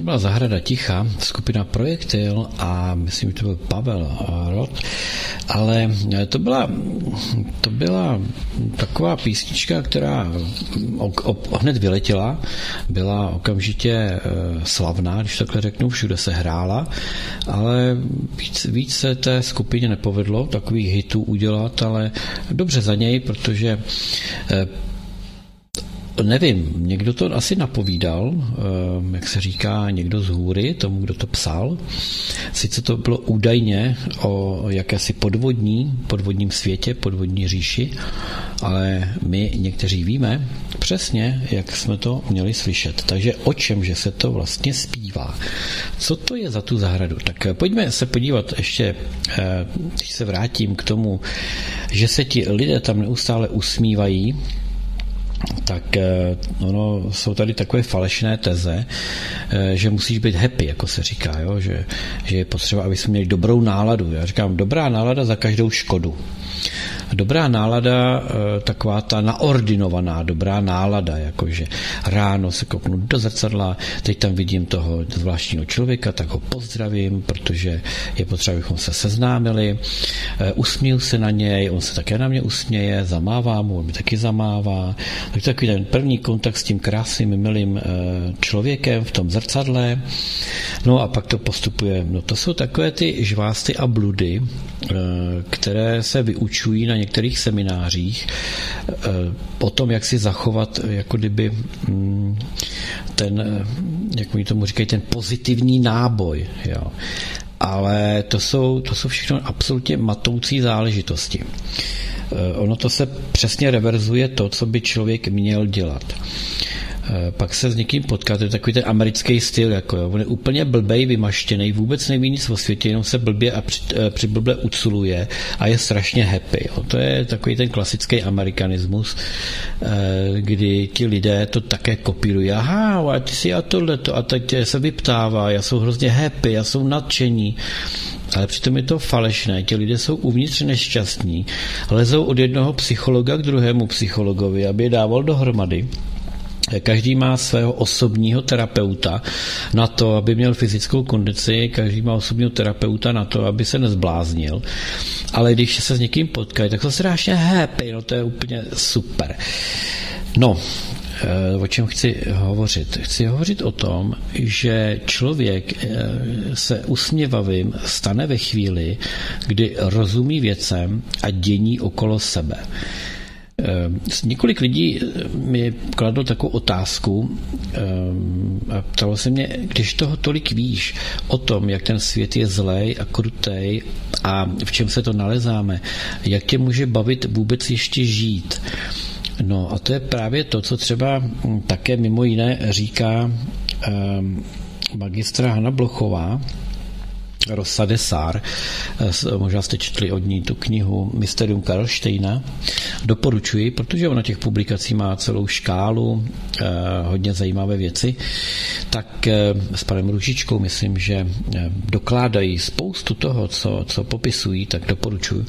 byla Zahrada ticha, skupina Projektil a myslím, že to byl Pavel Rod, ale to byla taková písnička, která hned vyletěla, byla okamžitě slavná, když takhle řeknu, všude se hrála, ale víc se té skupině nepovedlo takových hitů udělat, ale dobře za něj, protože nevím, někdo to asi napovídal, jak se říká, někdo z hůry, tomu, kdo to psal. Sice to bylo údajně o jakési podvodním světě, podvodní říši, ale my někteří víme přesně, jak jsme to měli slyšet. Takže o čemže se to vlastně zpívá? Co to je za tu zahradu? Tak pojďme se podívat ještě, když se vrátím k tomu, že se ti lidé tam neustále usmívají, tak jsou tady takové falešné teze, že musíš být happy, jako se říká, jo? Že je potřeba, aby jsme měli dobrou náladu. Já říkám, dobrá nálada za každou škodu. Dobrá nálada, taková ta naordinovaná dobrá nálada, jakože ráno se kouknu do zrcadla, teď tam vidím toho zvláštního člověka, tak ho pozdravím, protože je potřeba, abychom se seznámili, usmíju se na něj, on se také na mě usměje, zamává mu, on mi taky zamává. Tak takový ten první kontakt s tím krásným, milým člověkem v tom zrcadle. No a pak to postupuje. No to jsou takové ty žvásty a bludy, které se vyučují na některých seminářích o tom, jak si zachovat jako kdyby ten, jak mi tomu říkají, ten pozitivní náboj. Jo. Ale to jsou všechno absolutně matoucí záležitosti. Ono to se přesně reverzuje to, co by člověk měl dělat. Pak se s někým potká, to je takový ten americký styl, jako jo. On je úplně blbej, vymaštěnej, vůbec neví nic o světě, jenom se blbě a přiblble uculuje a je strašně happy. Jo. To je takový ten klasický amerikanismus, kdy ti lidé to také kopírují. Aha, a ty si a tohleto, a teď se vyptává, já jsou hrozně happy, já jsou nadšení. Ale přitom je to falešné. Ti lidé jsou uvnitř nešťastní, lezou od jednoho psychologa k druhému psychologovi, aby je dával dohromady. Každý má svého osobního terapeuta na to, aby měl fyzickou kondici, každý má osobního terapeuta na to, aby se nezbláznil. Ale když se s někým potkají, tak to strašně happy, no to je úplně super. No, o čem chci hovořit? Chci hovořit o tom, že člověk se usměvavým stane ve chvíli, kdy rozumí věcem a dění okolo sebe. Několik lidí mi kladlo takovou otázku a ptalo se mě, když toho tolik víš o tom, jak ten svět je zlej a krutej a v čem se to nalezáme, jak tě může bavit vůbec ještě žít? No a to je právě to, co třeba také mimo jiné říká magistra Hana Blochová, Rosa de Sár, možná jste četli od ní tu knihu Mysterium Karlštejna. Doporučuji, protože ona těch publikací má celou škálu, hodně zajímavé věci. Tak s panem Růžičkou myslím, že dokládají spoustu toho, co popisují, tak doporučuji.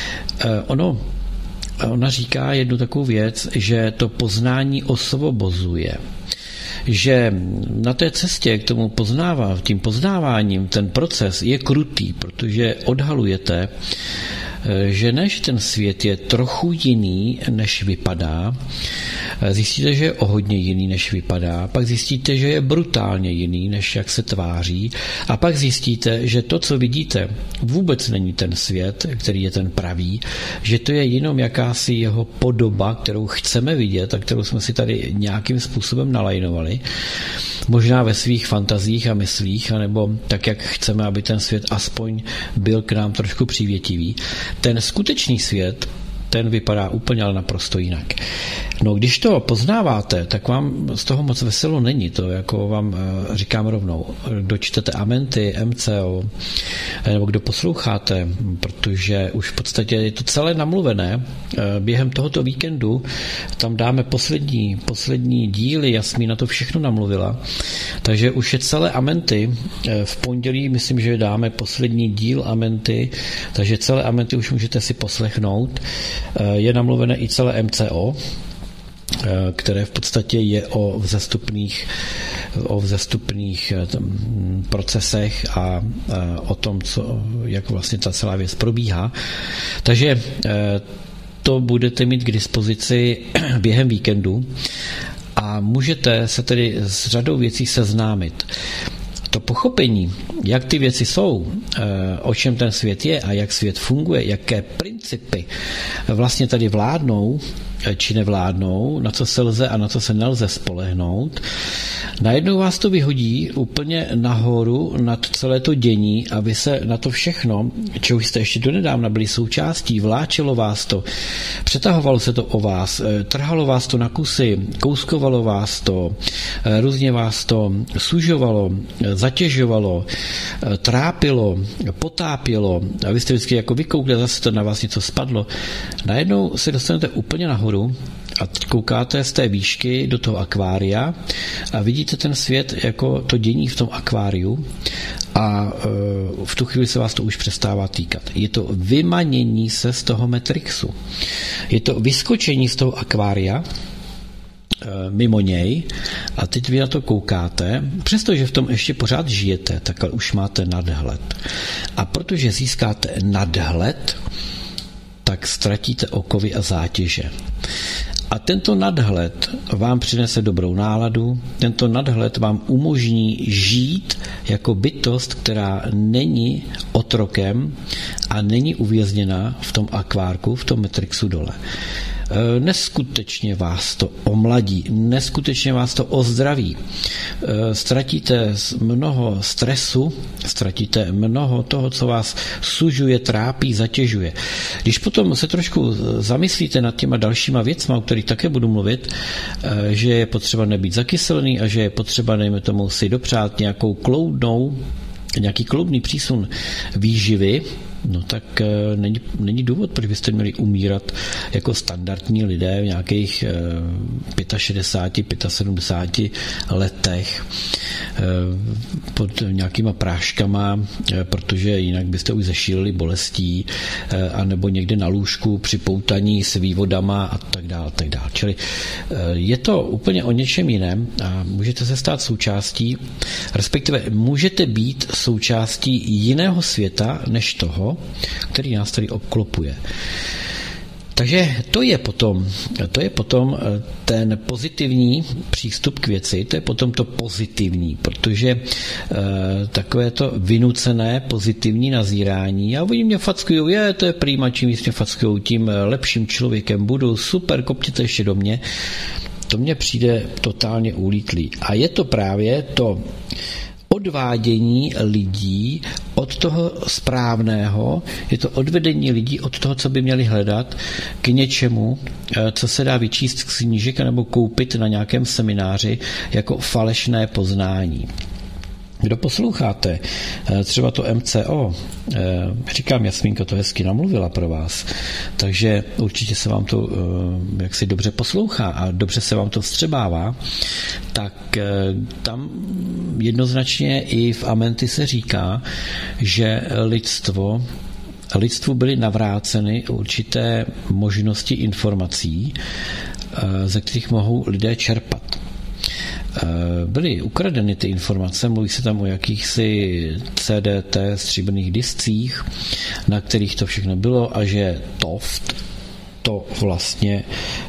Ona říká jednu takovou věc, že to poznání osvobozuje. Že na té cestě k tomu tím poznáváním ten proces je krutý, protože odhalujete, že než ten svět je trochu jiný, než vypadá, zjistíte, že je o hodně jiný, než vypadá, pak zjistíte, že je brutálně jiný, než jak se tváří, a pak zjistíte, že to, co vidíte, vůbec není ten svět, který je ten pravý, že to je jenom jakási jeho podoba, kterou chceme vidět a kterou jsme si tady nějakým způsobem nalajnovali, možná ve svých fantazích a myslích, anebo tak, jak chceme, aby ten svět aspoň byl k nám trošku přívětivý. Ten skutečný svět, ten vypadá úplně ale naprosto jinak. No, když to poznáváte, tak vám z toho moc veselo není. To jako vám říkám rovnou. Dočtete Amenty, MCO, nebo kdo posloucháte, protože už v podstatě je to celé namluvené. Během tohoto víkendu tam dáme poslední díly, Jasmína to všechno namluvila. Takže už je celé Amenty. V pondělí myslím, že dáme poslední díl Amenty, takže celé Amenty už můžete si poslechnout. Je namluvené i celé MCO. které v podstatě je o vzestupných procesech a o tom, jak vlastně ta celá věc probíhá. Takže to budete mít k dispozici během víkendu a můžete se tedy s řadou věcí seznámit. To pochopení, jak ty věci jsou, o čem ten svět je a jak svět funguje, jaké principy vlastně tady vládnou či nevládnou, na co se lze a na co se nelze spolehnout, najednou vás to vyhodí úplně nahoru nad celé to dění a vy se na to všechno, čeho jste ještě donedávna byli součástí, vláčelo vás to, přetahovalo se to o vás, trhalo vás to na kusy, kouskovalo vás to, různě vás to sužovalo, zatěžovalo, trápilo, potápělo a vy jste vždycky jako vykoukli a zase to na vás něco spadlo. Najednou se dostanete úplně nahoru a koukáte z té výšky do toho akvária a vidíte ten svět jako to dění v tom akváriu a v tu chvíli se vás to už přestává týkat. Je to vymanění se z toho Matrixu. Je to vyskočení z toho akvária mimo něj a teď vy na to koukáte, přestože v tom ještě pořád žijete, tak ale už máte nadhled. A protože získáte nadhled, tak ztratíte okovy a zátěže. A tento nadhled vám přinese dobrou náladu, tento nadhled vám umožní žít jako bytost, která není otrokem a není uvězněna v tom akvárku, v tom Matrixu dole. Neskutečně vás to omladí, neskutečně vás to ozdraví. Ztratíte mnoho stresu, ztratíte mnoho toho, co vás sužuje, trápí, zatěžuje. Když potom se trošku zamyslíte nad těma dalšíma věcma, o kterých také budu mluvit, že je potřeba nebýt zakyselený a že je potřeba, dejme tomu, si dopřát nějaký kloudný přísun výživy, no tak není důvod, proč byste měli umírat jako standardní lidé v nějakých 65, 75 letech pod nějakýma práškama, protože jinak byste už zešílili bolestí, anebo někde na lůžku připoutaní s vývodama a tak dále. Čili je to úplně o něčem jiném a můžete se stát součástí, respektive můžete být součástí jiného světa než toho, který nás tady obklopuje. Takže to je potom ten pozitivní přístup k věci, to je potom to pozitivní, protože takové to vynucené pozitivní nazírání a oni mě fackujou, to je prýma, čím víc mě fackujou, tím lepším člověkem budu, super, kopněte ještě do mě, to mně přijde totálně ulítlý. A je to právě to odvádění lidí od toho správného, je to odvedení lidí od toho, co by měli hledat, k něčemu, co se dá vyčíst z knížek nebo koupit na nějakém semináři jako falešné poznání. Kdo posloucháte, třeba to MCO, říkám, Jasmínka to hezky namluvila pro vás, takže určitě se vám to jaksi dobře poslouchá a dobře se vám to vstřebává, tak tam jednoznačně i v Amenti se říká, že lidstvu byly navráceny určité možnosti informací, ze kterých mohou lidé čerpat. Byly ukradeny ty informace, mluví se tam o jakýchsi CDT stříbrných discích, na kterých to všechno bylo a že Toft to vlastně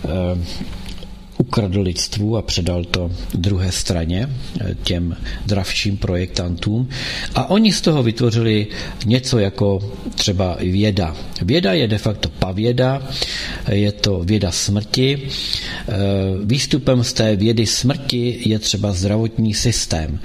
ukradl lidstvu a předal to druhé straně, těm dravším projektantům a oni z toho vytvořili něco jako třeba věda. Věda je de facto pavěda, je to věda smrti. Výstupem z té vědy smrti je třeba zdravotní systém.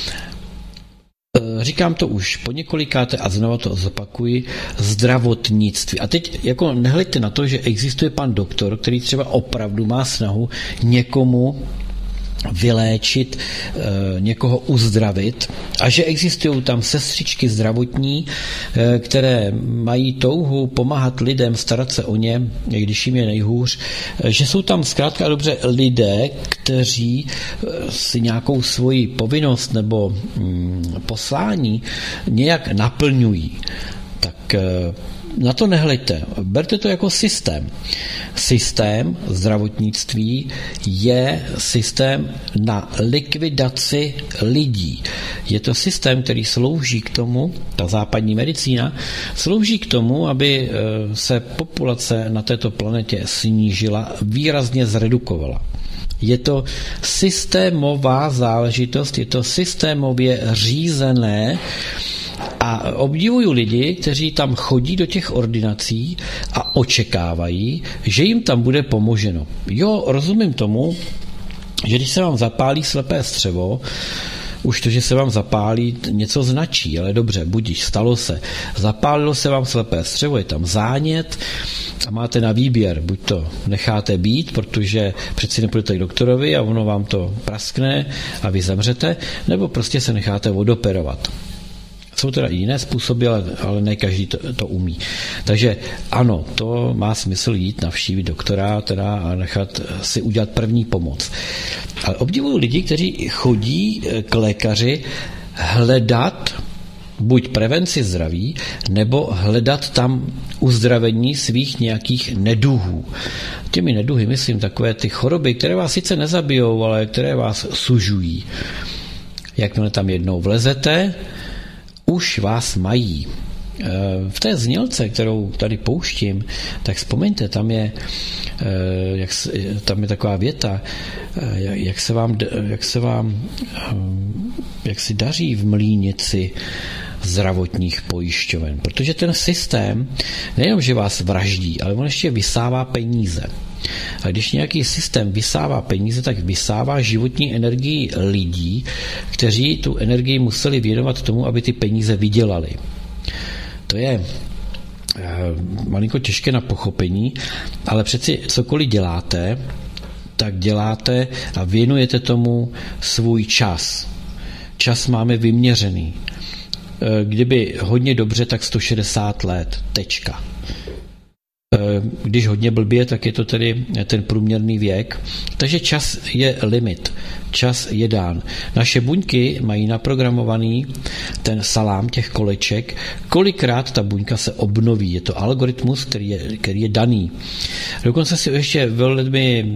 Říkám to už poněkolikáté a znovu to zopakuji, zdravotnictví. A teď jako nehleďte na to, že existuje pan doktor, který třeba opravdu má snahu někomu vyléčit, někoho uzdravit a že existují tam sestřičky zdravotní, které mají touhu pomáhat lidem, starat se o ně, když jim je nejhůř, že jsou tam zkrátka dobře lidé, kteří si nějakou svoji povinnost nebo poslání nějak naplňují. Tak na to nehleďte. Berte to jako systém. Systém zdravotnictví je systém na likvidaci lidí. Je to systém, který slouží k tomu, ta západní medicína, slouží k tomu, aby se populace na této planetě snížila, výrazně zredukovala. Je to systémová záležitost, je to systémově řízené a obdivuju lidi, kteří tam chodí do těch ordinací a očekávají, že jim tam bude pomoženo. Jo, rozumím tomu, že když se vám zapálí slepé střevo, už to, že se vám zapálí, něco značí, ale dobře, budiž, stalo se. Zapálilo se vám slepé střevo, je tam zánět a máte na výběr, buď to necháte být, protože přeci nepůjdete k doktorovi a ono vám to praskne a vy zemřete, nebo prostě se necháte odoperovat. Jsou teda i jiné způsoby, ale ne každý to umí. Takže ano, to má smysl jít navštívit doktora teda a nechat si udělat první pomoc. Ale obdivuju lidi, kteří chodí k lékaři hledat buď prevenci zdraví, nebo hledat tam uzdravení svých nějakých neduhů. Těmi neduhy myslím takové ty choroby, které vás sice nezabijou, ale které vás sužují. Jakmile tam jednou vlezete, už vás mají. V té znělce, kterou tady pouštím, tak vzpomeňte, tam je taková věta, jak si daří v mlýnici zdravotních pojišťoven. Protože ten systém nejenom, že vás vraždí, ale on ještě vysává peníze. A když nějaký systém vysává peníze, tak vysává životní energii lidí, kteří tu energii museli věnovat tomu, aby ty peníze vydělali. To je malinko těžké na pochopení, ale přeci cokoliv děláte, tak děláte a věnujete tomu svůj čas. Čas máme vyměřený. Kdyby hodně dobře, tak 160 let. Tečka. Když hodně blbě, tak je to tedy ten průměrný věk. Takže čas je limit. Čas je dán. Naše buňky mají naprogramovaný ten salám těch koleček, kolikrát ta buňka se obnoví. Je to algoritmus, který je daný. Dokonce si ještě velmi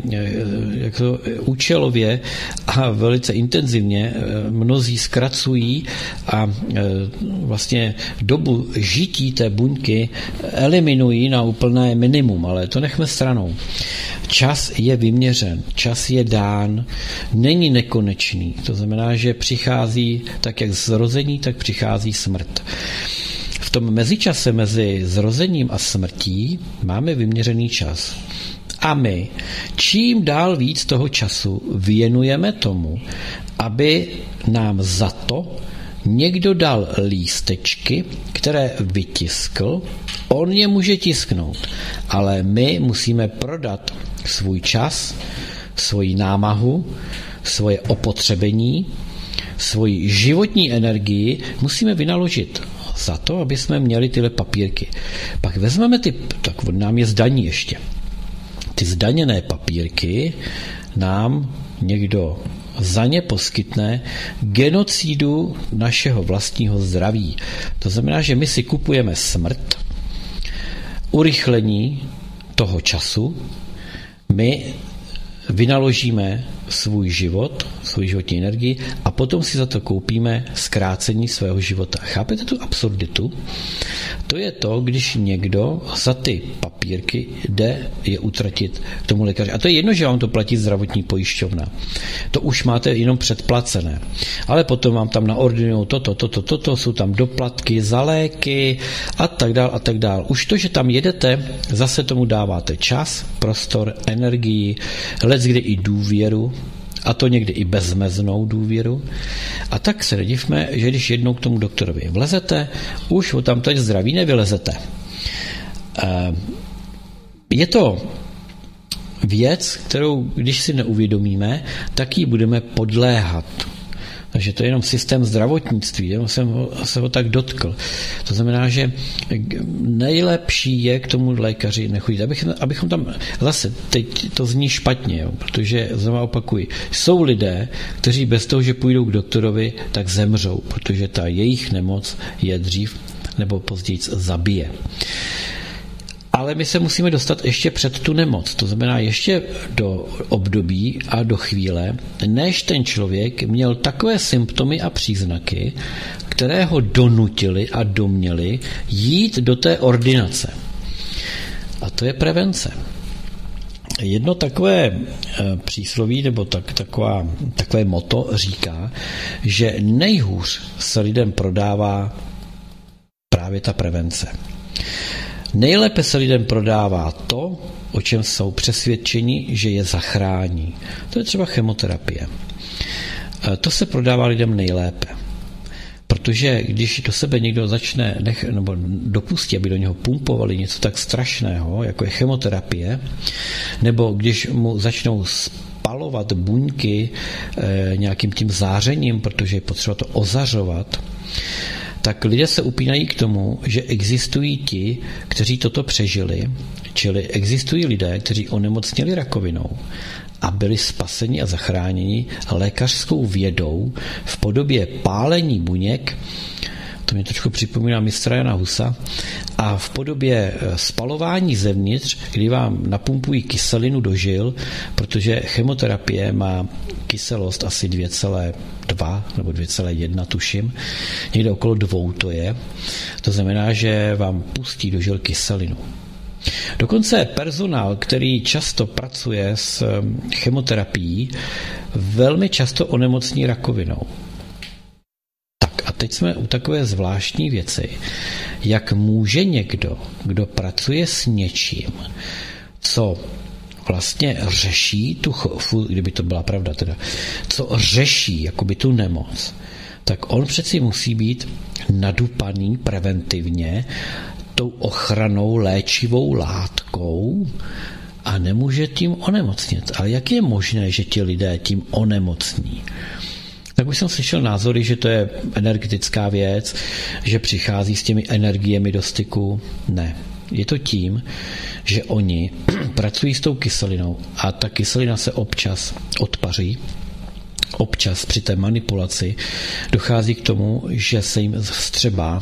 účelově a velice intenzivně mnozí zkracují a vlastně dobu žití té buňky eliminují na úplné minimum, ale to nechme stranou. Čas je vyměřen, čas je dán, není nekonečný. To znamená, že přichází tak jak zrození, tak přichází smrt. V tom mezičase mezi zrozením a smrtí máme vyměřený čas. A my čím dál víc toho času věnujeme tomu, aby nám za to někdo dal lístečky, které vytiskl, on je může tisknout, ale my musíme prodat svůj čas, svoji námahu, svoje opotřebení, svoji životní energii musíme vynaložit za to, aby jsme měli tyhle papírky. Pak vezmeme tak nám je zdaní ještě. Ty zdaněné papírky nám někdo za ně poskytne genocidu našeho vlastního zdraví. To znamená, že my si kupujeme smrt, urychlení toho času, my vynaložíme svůj život, svou životní energii a potom si za to koupíme zkrácení svého života. Chápete tu absurditu? To je to, když někdo za ty papírky jde je utratit k tomu lékaři. A to je jedno, že vám to platí zdravotní pojišťovna. To už máte jenom předplacené. Ale potom vám tam naordinují toto, jsou tam doplatky za léky a tak dál. Už to, že tam jedete, zase tomu dáváte čas, prostor, energii, leckdy i důvěru, a to někdy i bezmeznou důvěru. A tak se nedivme, že když jednou k tomu doktorovi vlezete, už ho tam teď zdraví nevylezete. Je to věc, kterou, když si neuvědomíme, tak ji budeme podléhat. Takže to je jenom systém zdravotnictví, jenom jsem se ho tak dotkl. To znamená, že nejlepší je k tomu lékaři nechodit. Abychom tam, zase, teď to zní špatně, jo, protože znovu opakuji, jsou lidé, kteří bez toho, že půjdou k doktorovi, tak zemřou, protože ta jejich nemoc je dřív nebo později zabije. Ale my se musíme dostat ještě před tu nemoc, to znamená ještě do období a do chvíle, než ten člověk měl takové symptomy a příznaky, které ho donutily a doměly jít do té ordinace. A to je prevence. Jedno takové přísloví nebo takové motto říká, že nejhůř se lidem prodává právě ta prevence. Nejlépe se lidem prodává to, o čem jsou přesvědčeni, že je zachrání. To je třeba chemoterapie. To se prodává lidem nejlépe. Protože když do sebe někdo začne nebo dopustí, aby do něho pumpovali něco tak strašného, jako je chemoterapie, nebo když mu začnou spalovat buňky nějakým tím zářením, protože je potřeba to ozařovat, tak lidé se upínají k tomu, že existují ti, kteří toto přežili, čili existují lidé, kteří onemocněli rakovinou a byli spaseni a zachráněni lékařskou vědou v podobě pálení buněk, to mě trošku připomíná mistra Jana Husa, a v podobě spalování zevnitř, kdy vám napumpují kyselinu do žil, protože chemoterapie má kyselost asi 2,2 nebo 2,1 tuším, někde okolo 2 to je. To znamená, že vám pustí do žil kyselinu. Dokonce personál, který často pracuje s chemoterapií, velmi často onemocní rakovinou. Tak a teď jsme u takové zvláštní věci, jak může někdo, kdo pracuje s něčím, co vlastně řeší kdyby to byla pravda teda, co řeší jakoby tu nemoc, tak on přeci musí být nadupaný preventivně tou ochranou léčivou látkou a nemůže tím onemocnit. Ale jak je možné, že ti lidé tím onemocní? Tak už jsem slyšel názory, že to je energetická věc, že přichází s těmi energiemi do styku. Ne. Je to tím, že oni pracují s tou kyselinou a ta kyselina se občas odpaří, občas při té manipulaci dochází k tomu, že se jim vstřebá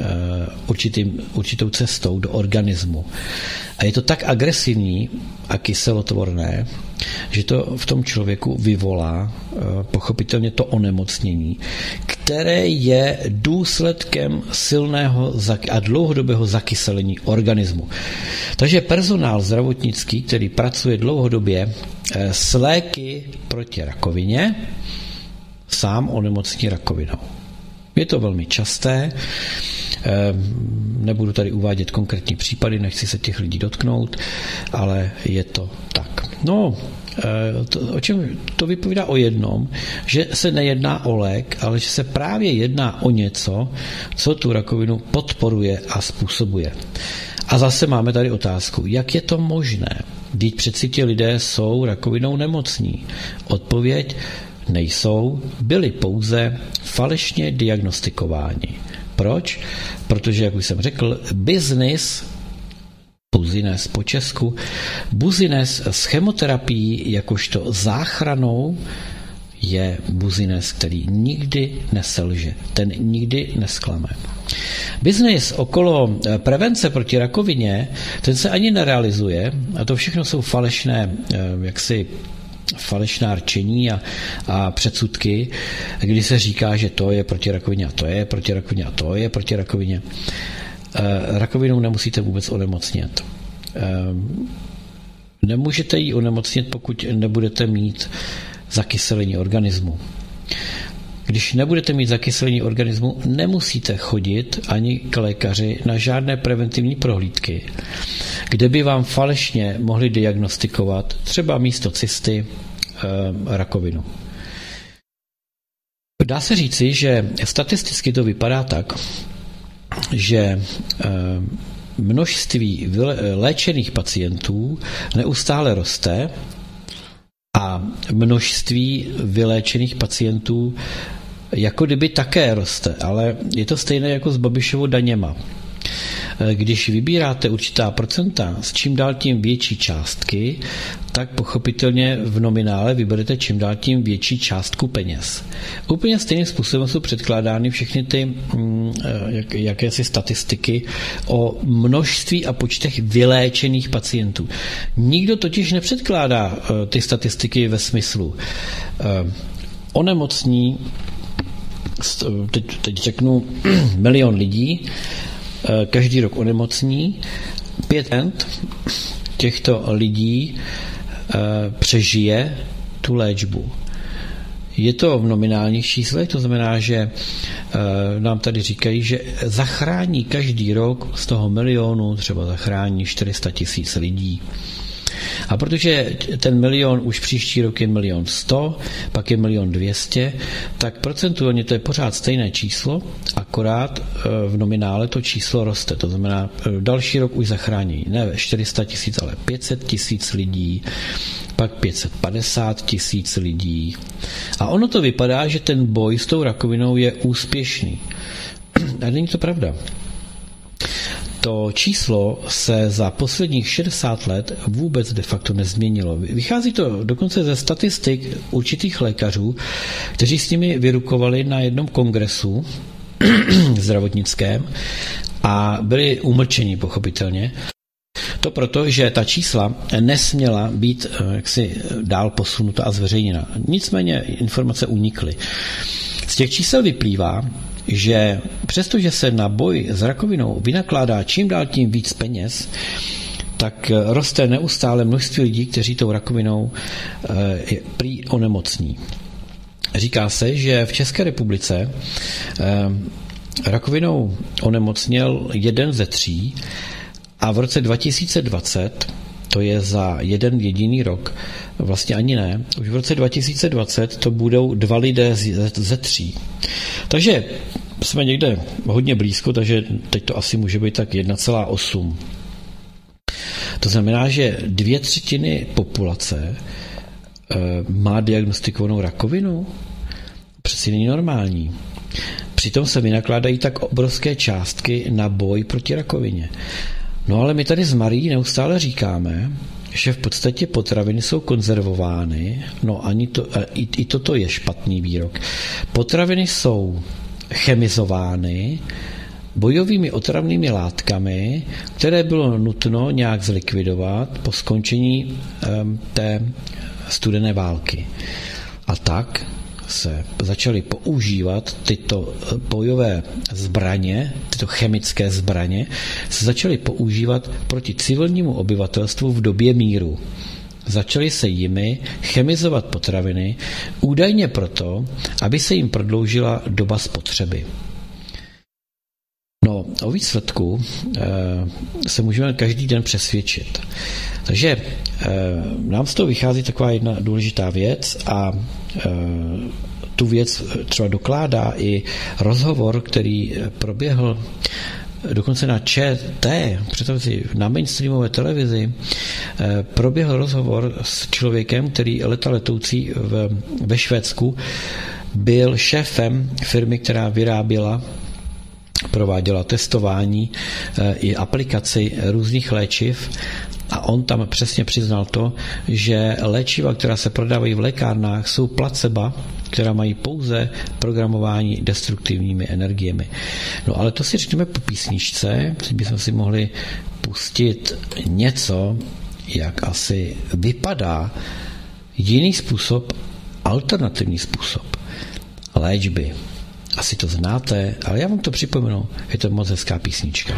určitou cestou do organismu. A je to tak agresivní a kyselotvorné, že to v tom člověku vyvolá pochopitelně to onemocnění, které je důsledkem silného a dlouhodobého zakyselení organismu. Takže personál zdravotnický, který pracuje dlouhodobě s léky proti rakovině, sám onemocní rakovinou. Je to velmi časté, nebudu tady uvádět konkrétní případy, nechci se těch lidí dotknout, ale je to tak. No, o čem to vypovídá o jednom, že se nejedná o lék, ale že se právě jedná o něco, co tu rakovinu podporuje a způsobuje. A zase máme tady otázku, jak je to možné? Vždyť přeci ti lidé jsou rakovinou nemocní. Odpověď: nejsou, byli pouze falešně diagnostikováni. Proč? Protože, jak už jsem řekl, business po česku, business s chemoterapií jakožto záchranou je business, který nikdy neselže, ten nikdy nesklame. Business okolo prevence proti rakovině, ten se ani nerealizuje a to všechno jsou falešná rčení a předsudky, kdy se říká, že to je proti rakovině a to je proti rakovině a to je proti rakovině. Rakovinou nemusíte vůbec onemocnit. Nemůžete ji onemocnit, pokud nebudete mít zakyselení organismu. Když nebudete mít zakyselení organismu, nemusíte chodit ani k lékaři na žádné preventivní prohlídky, kde by vám falešně mohli diagnostikovat třeba místo cysty rakovinu. Dá se říci, že statisticky to vypadá tak, že množství léčených pacientů neustále roste a množství vyléčených pacientů jako kdyby také roste, ale je to stejné jako s Babišovou daněma. Když vybíráte určitá procenta, s čím dál tím větší částky, tak pochopitelně v nominále vyberete čím dál tím větší částku peněz. Úplně stejným způsobem jsou předkládány všechny ty jakési statistiky o množství a počtech vyléčených pacientů. Nikdo totiž nepředkládá ty statistiky ve smyslu onemocní, teď řeknu 1 milion lidí, každý rok onemocní, 5% těchto lidí přežije tu léčbu. Je to v nominálních číslech, to znamená, že nám tady říkají, že zachrání každý rok z toho milionu, třeba zachrání 400 000 lidí. A protože ten milion už příští rok je 1 100 000, pak je 1 200 000, tak procentuálně to je pořád stejné číslo, akorát v nominále to číslo roste. To znamená, další rok už zachrání ne 400 000, ale 500 000 lidí, pak 550 000 lidí. A ono to vypadá, že ten boj s tou rakovinou je úspěšný. A není to pravda. To číslo se za posledních 60 let vůbec de facto nezměnilo. Vychází to dokonce ze statistik určitých lékařů, kteří s nimi vyrukovali na jednom kongresu zdravotnickém a byli umlčeni pochopitelně. To proto, že ta čísla nesměla být jaksi dál posunuta a zveřejněna. Nicméně informace unikly. Z těch čísel vyplývá, že přestože se na boj s rakovinou vynakládá čím dál tím víc peněz, tak roste neustále množství lidí, kteří tou rakovinou prý onemocní. Říká se, že v České republice rakovinou onemocněl 1 ze 3 a v roce 2020, to je za jeden jediný rok, vlastně ani ne, už v roce 2020 to budou 2 lidé ze 3. Takže jsme někde hodně blízko, takže teď to asi může být tak 1,8. To znamená, že 2/3 populace má diagnostikovanou rakovinu. Přeci není normální. Přitom se vynakládají tak obrovské částky na boj proti rakovině. No ale my tady s Marií neustále říkáme, že v podstatě potraviny jsou konzervovány, no i toto je špatný výrok. Potraviny jsou chemizovány bojovými otravnými látkami, které bylo nutno nějak zlikvidovat po skončení té studené války. A tak se začaly používat tyto bojové zbraně, tyto chemické zbraně, se začaly používat proti civilnímu obyvatelstvu v době míru. Začaly se jimi chemizovat potraviny, údajně proto, aby se jim prodloužila doba spotřeby. No, o výsledku se můžeme každý den přesvědčit. Takže nám z toho vychází taková jedna důležitá věc a tu věc třeba dokládá i rozhovor, který proběhl dokonce na ČT, představte si, na mainstreamové televizi, proběhl rozhovor s člověkem, který letoucí ve Švédsku, byl šéfem firmy, která prováděla testování i aplikaci různých léčiv a on tam přesně přiznal to, že léčiva, která se prodávají v lékárnách, jsou placebo, která mají pouze programování destruktivními energiemi. No ale to si řekneme po písničce, teď bychom si mohli pustit něco, jak asi vypadá jiný způsob, alternativní způsob léčby. Asi to znáte, ale já vám to připomenu, je to moc hezká písnička.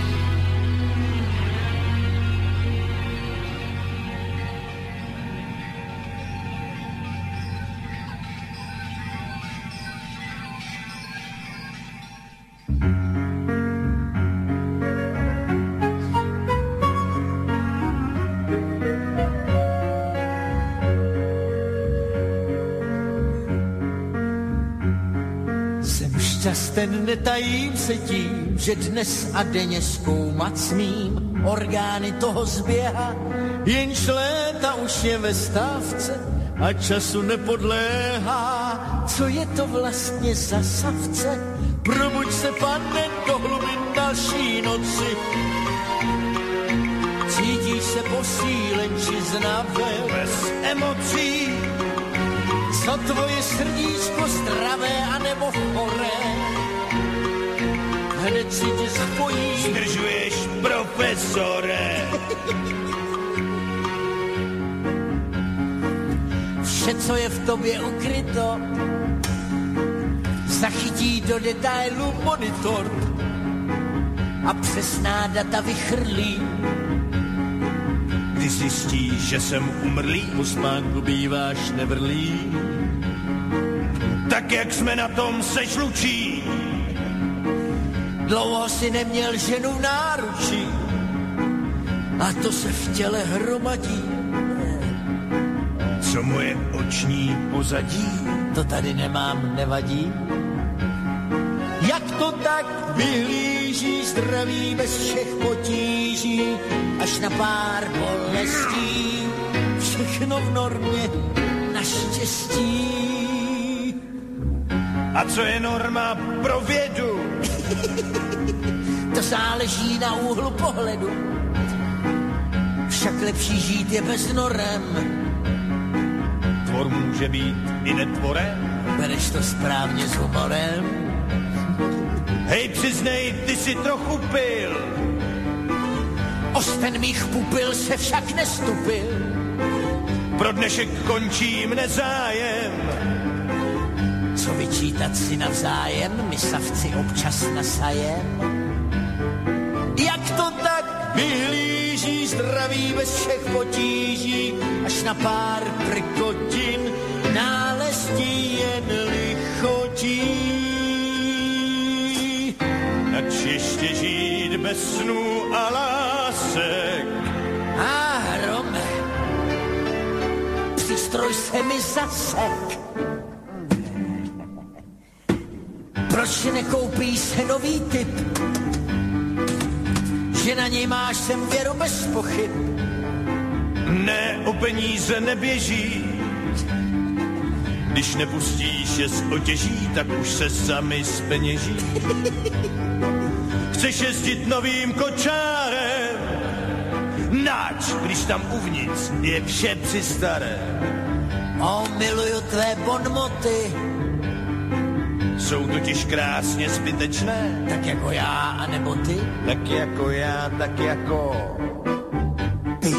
Šťasten netajím se tím, že dnes a denně zkoumat smím orgány toho zběha, jenž léta už je ve stávce a času nepodléhá. Co je to vlastně za savce? Probuď se, pane, do hlubin další noci. Cítí Cítíš se posílen či znaven, bez emocí, co tvoje srdíčko zdravé anebo choré, hned si tě spojí. zdržuješ, profesore. Vše, co je v tobě ukryto, zachytí do detailu monitor a přesná data vychrlí. Když zjistíš, že jsem umrlý, Po spánku býváš nevrlý, tak jak jsme na tom seš lučí. dlouho si neměl ženu v náručí a to se v těle hromadí. Co moje oční pozadí, To tady nemám, nevadí. Jak to tak vyhlíží, zdraví bez všech potíží, až na pár bolestí, všechno v normě, naštěstí. a co je norma pro vědu, To záleží na úhlu pohledu, však lepší žít je bez norem. tvor může být i netvorem. Bereš to správně s humorem, Hej, přiznej, ty si trochu pil, osten mých pupil se však nestupil. pro dnešek končím nezájem. Co vyčítat si navzájem, my savci občas nasajem. Jak to tak vyhlíží, zdraví bez všech potíží, až na pár prkotin náleztí jen lichotí. Ač ještě žít bez snů a lásek, A hrome, přístroj se mi zasek. Proč nekoupíš se nový typ, že na něj máš sem věru bez pochyb. ne, o peníze neběží. Když nepustíš je z otěží, tak už se sami zpeněží. Chceš jezdit novým kočárem, nač, když tam uvnitř je vše přistaré. O, miluju tvé bonmoty, Jsou totiž krásně zbytečné, tak jako já, anebo ty. tak jako já, tak jako ty.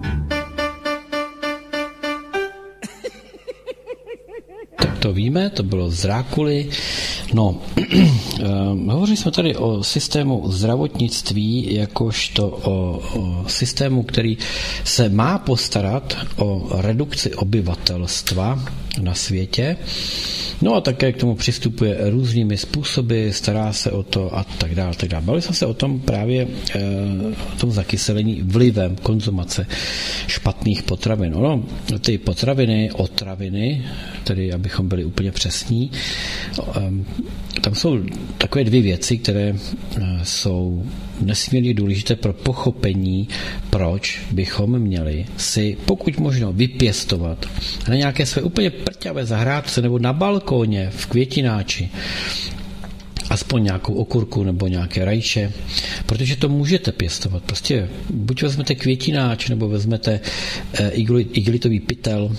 Tak to víme, to bylo z Drákuly. No, hovořili jsme tady o systému zdravotnictví, jakožto o systému, který se má postarat o redukci obyvatelstva na světě. No a také k tomu přistupuje různými způsoby, stará se o to a tak dále. Bavili jsme se o tom právě o tom zakyselení vlivem konzumace špatných potravin. Ono, ty potraviny, otraviny, tedy abychom byli úplně přesní, tam jsou takové dvě věci, které jsou nesmírně důležité pro pochopení, proč bychom měli si pokud možno vypěstovat na nějaké své úplně prťavé zahrádce nebo na balkóně v květináči aspoň nějakou okurku nebo nějaké rajče, protože to můžete pěstovat. Prostě buď vezmete květináč, nebo vezmete igelitový pytel,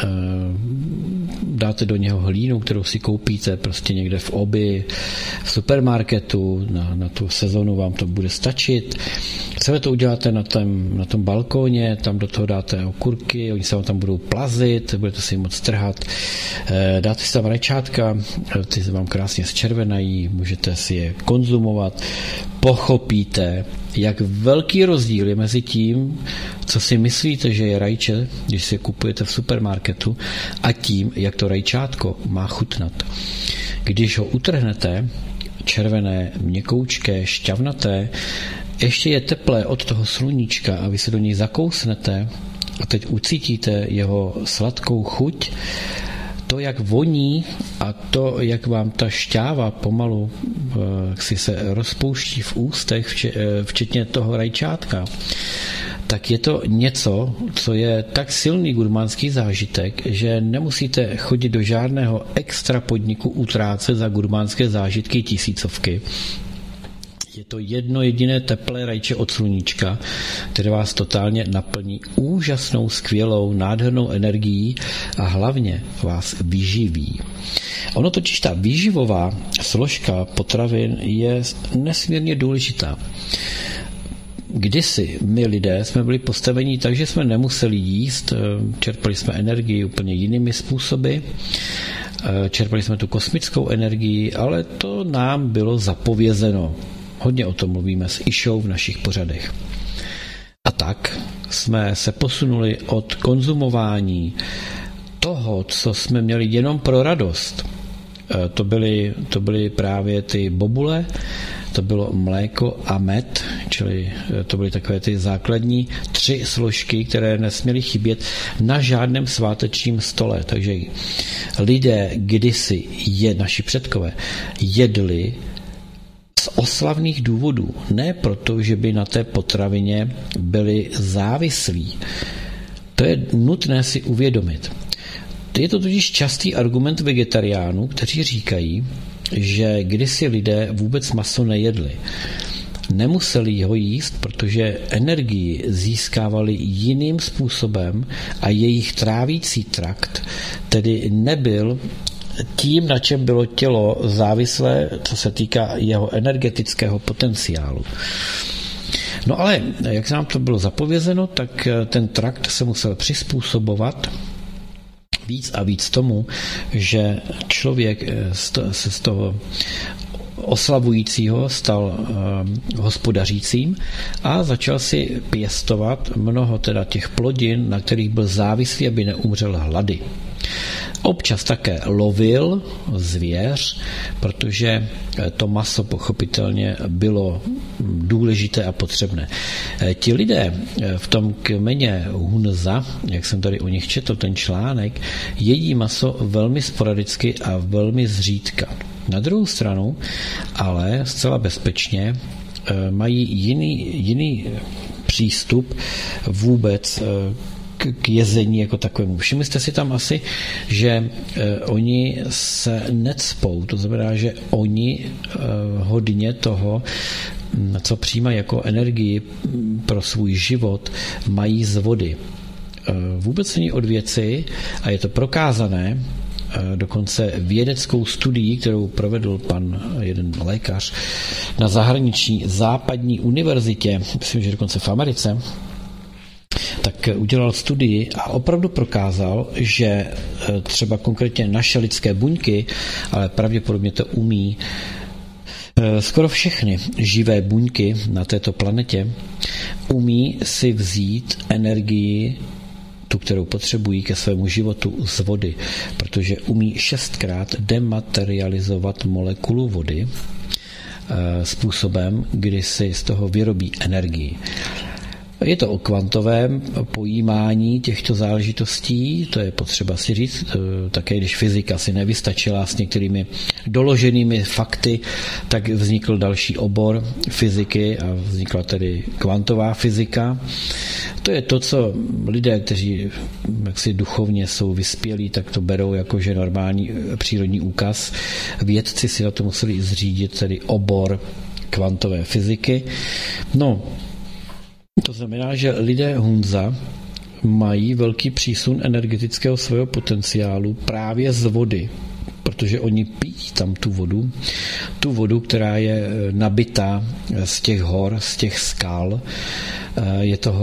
dáte do něho hlínu, kterou si koupíte prostě někde v Obi, v supermarketu, na tu sezonu vám to bude stačit. Celé to uděláte na tom balkóně, tam do toho dáte okurky, oni se vám tam budou plazit, budete si moc trhat, dáte si tam rajčátka, ty se vám krásně zčervenají, můžete si je konzumovat, pochopíte, jak velký rozdíl je mezi tím, co si myslíte, že je rajče, když si je kupujete v supermarketu, a tím, jak to rajčátko má chutnat. Když ho utrhnete, červené, měkoučké, šťavnaté, ještě je teplé od toho sluníčka a vy se do něj zakousnete a teď ucítíte jeho sladkou chuť, to, jak voní a to, jak vám ta šťáva pomalu si se rozpouští v ústech, včetně toho rajčátka, tak je to něco, co je tak silný gurmánský zážitek, že nemusíte chodit do žádného extra podniku utrácet za gurmánské zážitky tisícovky. Je to jedno jediné teplé rajče od sluníčka, které vás totálně naplní úžasnou, skvělou, nádhernou energií a hlavně vás vyživí. Ono totiž ta výživová složka potravin je nesmírně důležitá. Kdysi my lidé jsme byli postaveni tak, že jsme nemuseli jíst, čerpali jsme energii úplně jinými způsoby, čerpali jsme tu kosmickou energii, ale to nám bylo zapovězeno. Hodně o tom mluvíme s Išou v našich pořadech. A tak jsme se posunuli od konzumování toho, co jsme měli jenom pro radost. To byly právě ty bobule, to bylo mléko a med, čili to byly takové ty základní 3 složky, které nesměly chybět na žádném svátečním stole. Takže lidé kdysi, naši předkové, jedli z oslavných důvodů, ne proto, že by na té potravině byli závislí. To je nutné si uvědomit. Je to totiž častý argument vegetariánů, kteří říkají, že kdysi lidé vůbec maso nejedli. Nemuseli ho jíst, protože energii získávali jiným způsobem a jejich trávící trakt tedy nebyl tím, na čem bylo tělo závislé, co se týká jeho energetického potenciálu. No ale, jak nám to bylo zapovězeno, tak ten trakt se musel přizpůsobovat víc a víc tomu, že člověk se z toho oslavujícího stal hospodařícím a začal si pěstovat mnoho teda těch plodin, na kterých byl závislý, aby neumřel hlady. Občas také lovil zvěř, protože to maso pochopitelně bylo důležité a potřebné. Ti lidé v tom kmeně Hunza, jak jsem tady o nich četl ten článek, jedí maso velmi sporadicky a velmi zřídka. Na druhou stranu, ale zcela bezpečně, mají jiný přístup vůbec k jezení jako takovému. Všimli jste si tam asi, že oni se necpou, to znamená, že oni hodně toho, co přijímají jako energii pro svůj život, mají z vody. Vůbec není od věci a je to prokázané, dokonce vědeckou studií, kterou provedl jeden lékař na zahraniční západní univerzitě, myslím, že dokonce v Americe, tak udělal studii a opravdu prokázal, že třeba konkrétně naše lidské buňky, ale pravděpodobně to umí skoro všechny živé buňky na této planetě, umí si vzít energii, tu, kterou potřebují ke svému životu z vody, protože umí 6krát dematerializovat molekulu vody způsobem, kdy si z toho vyrobí energii. Je to o kvantovém pojímání těchto záležitostí, to je potřeba si říct, také když fyzika si nevystačila s některými doloženými fakty, tak vznikl další obor fyziky a vznikla tedy kvantová fyzika. To je to, co lidé, kteří jaksi duchovně jsou vyspělí, tak to berou jako, že normální přírodní úkaz. Vědci si na to museli zřídit tedy obor kvantové fyziky. No, to znamená, že lidé Hunza mají velký přísun energetického svého potenciálu právě z vody, protože oni pijí tam tu vodu, která je nabitá z těch hor, z těch skal. Je to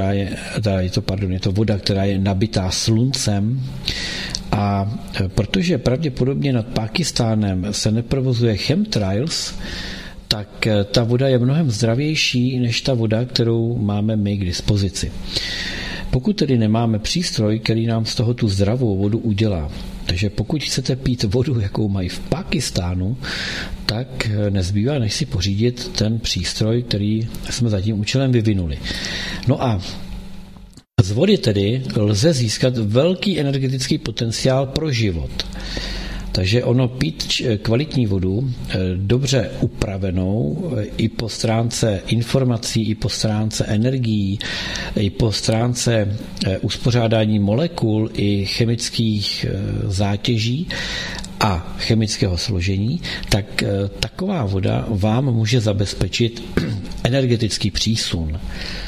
voda, která je nabitá sluncem. A protože pravděpodobně nad Pákistánem se neprovozuje chemtrails, tak ta voda je mnohem zdravější než ta voda, kterou máme my k dispozici. Pokud tedy nemáme přístroj, který nám z toho tu zdravou vodu udělá, takže pokud chcete pít vodu, jakou mají v Pákistánu, tak nezbývá, než si pořídit ten přístroj, který jsme za tím účelem vyvinuli. No a z vody tedy lze získat velký energetický potenciál pro život. Takže ono pít kvalitní vodu, dobře upravenou, i po stránce informací, i po stránce energií, i po stránce uspořádání molekul, i chemických zátěží a chemického složení, tak taková voda vám může zabezpečit energetický přísun.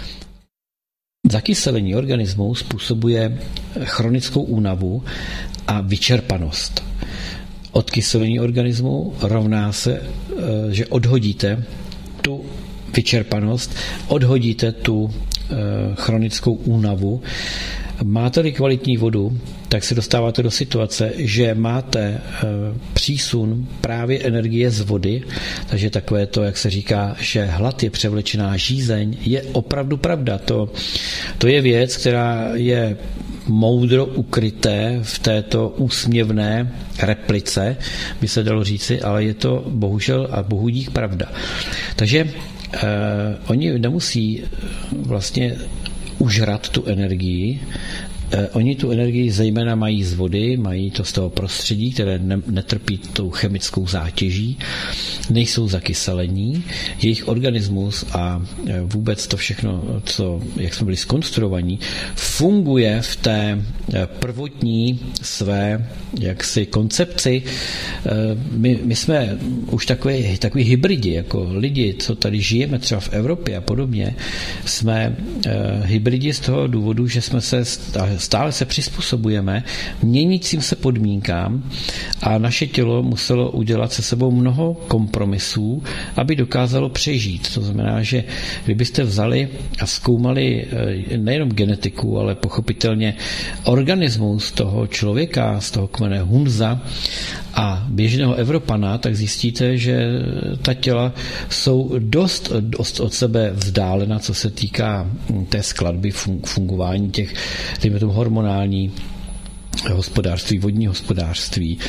Zakyselení organismu způsobuje chronickou únavu a vyčerpanost. Odkyselení organismu rovná se, že odhodíte tu vyčerpanost, odhodíte tu chronickou únavu. Máte-li kvalitní vodu, tak se dostáváte do situace, že máte přísun právě energie z vody, takže takové to, jak se říká, že hlad je převlečená žízeň, je opravdu pravda. To je věc, která je moudro ukryté v této úsměvné replice, by se dalo říci, ale je to bohužel a bohudík pravda. Takže oni nemusí vlastně užrat tu energii. Oni tu energii zejména mají z vody, mají to z toho prostředí, které netrpí tou chemickou zátěží, nejsou zakyselení, jejich organismus a vůbec to všechno, jak jsme byli zkonstruovaní, funguje v té prvotní své jaksi koncepci. My jsme už takový hybridi, jako lidi, co tady žijeme třeba v Evropě a podobně, jsme hybridi z toho důvodu, že jsme stále se přizpůsobujeme měnícím se podmínkám a naše tělo muselo udělat se sebou mnoho kompromisů, aby dokázalo přežít. To znamená, že kdybyste vzali a zkoumali nejenom genetiku, ale pochopitelně organismus toho člověka, z toho kmene Hunza a běžného Evropana, tak zjistíte, že ta těla jsou dost od sebe vzdálena, co se týká té skladby fungování těch, dejme tomu, hormonální hospodářství, vodní hospodářství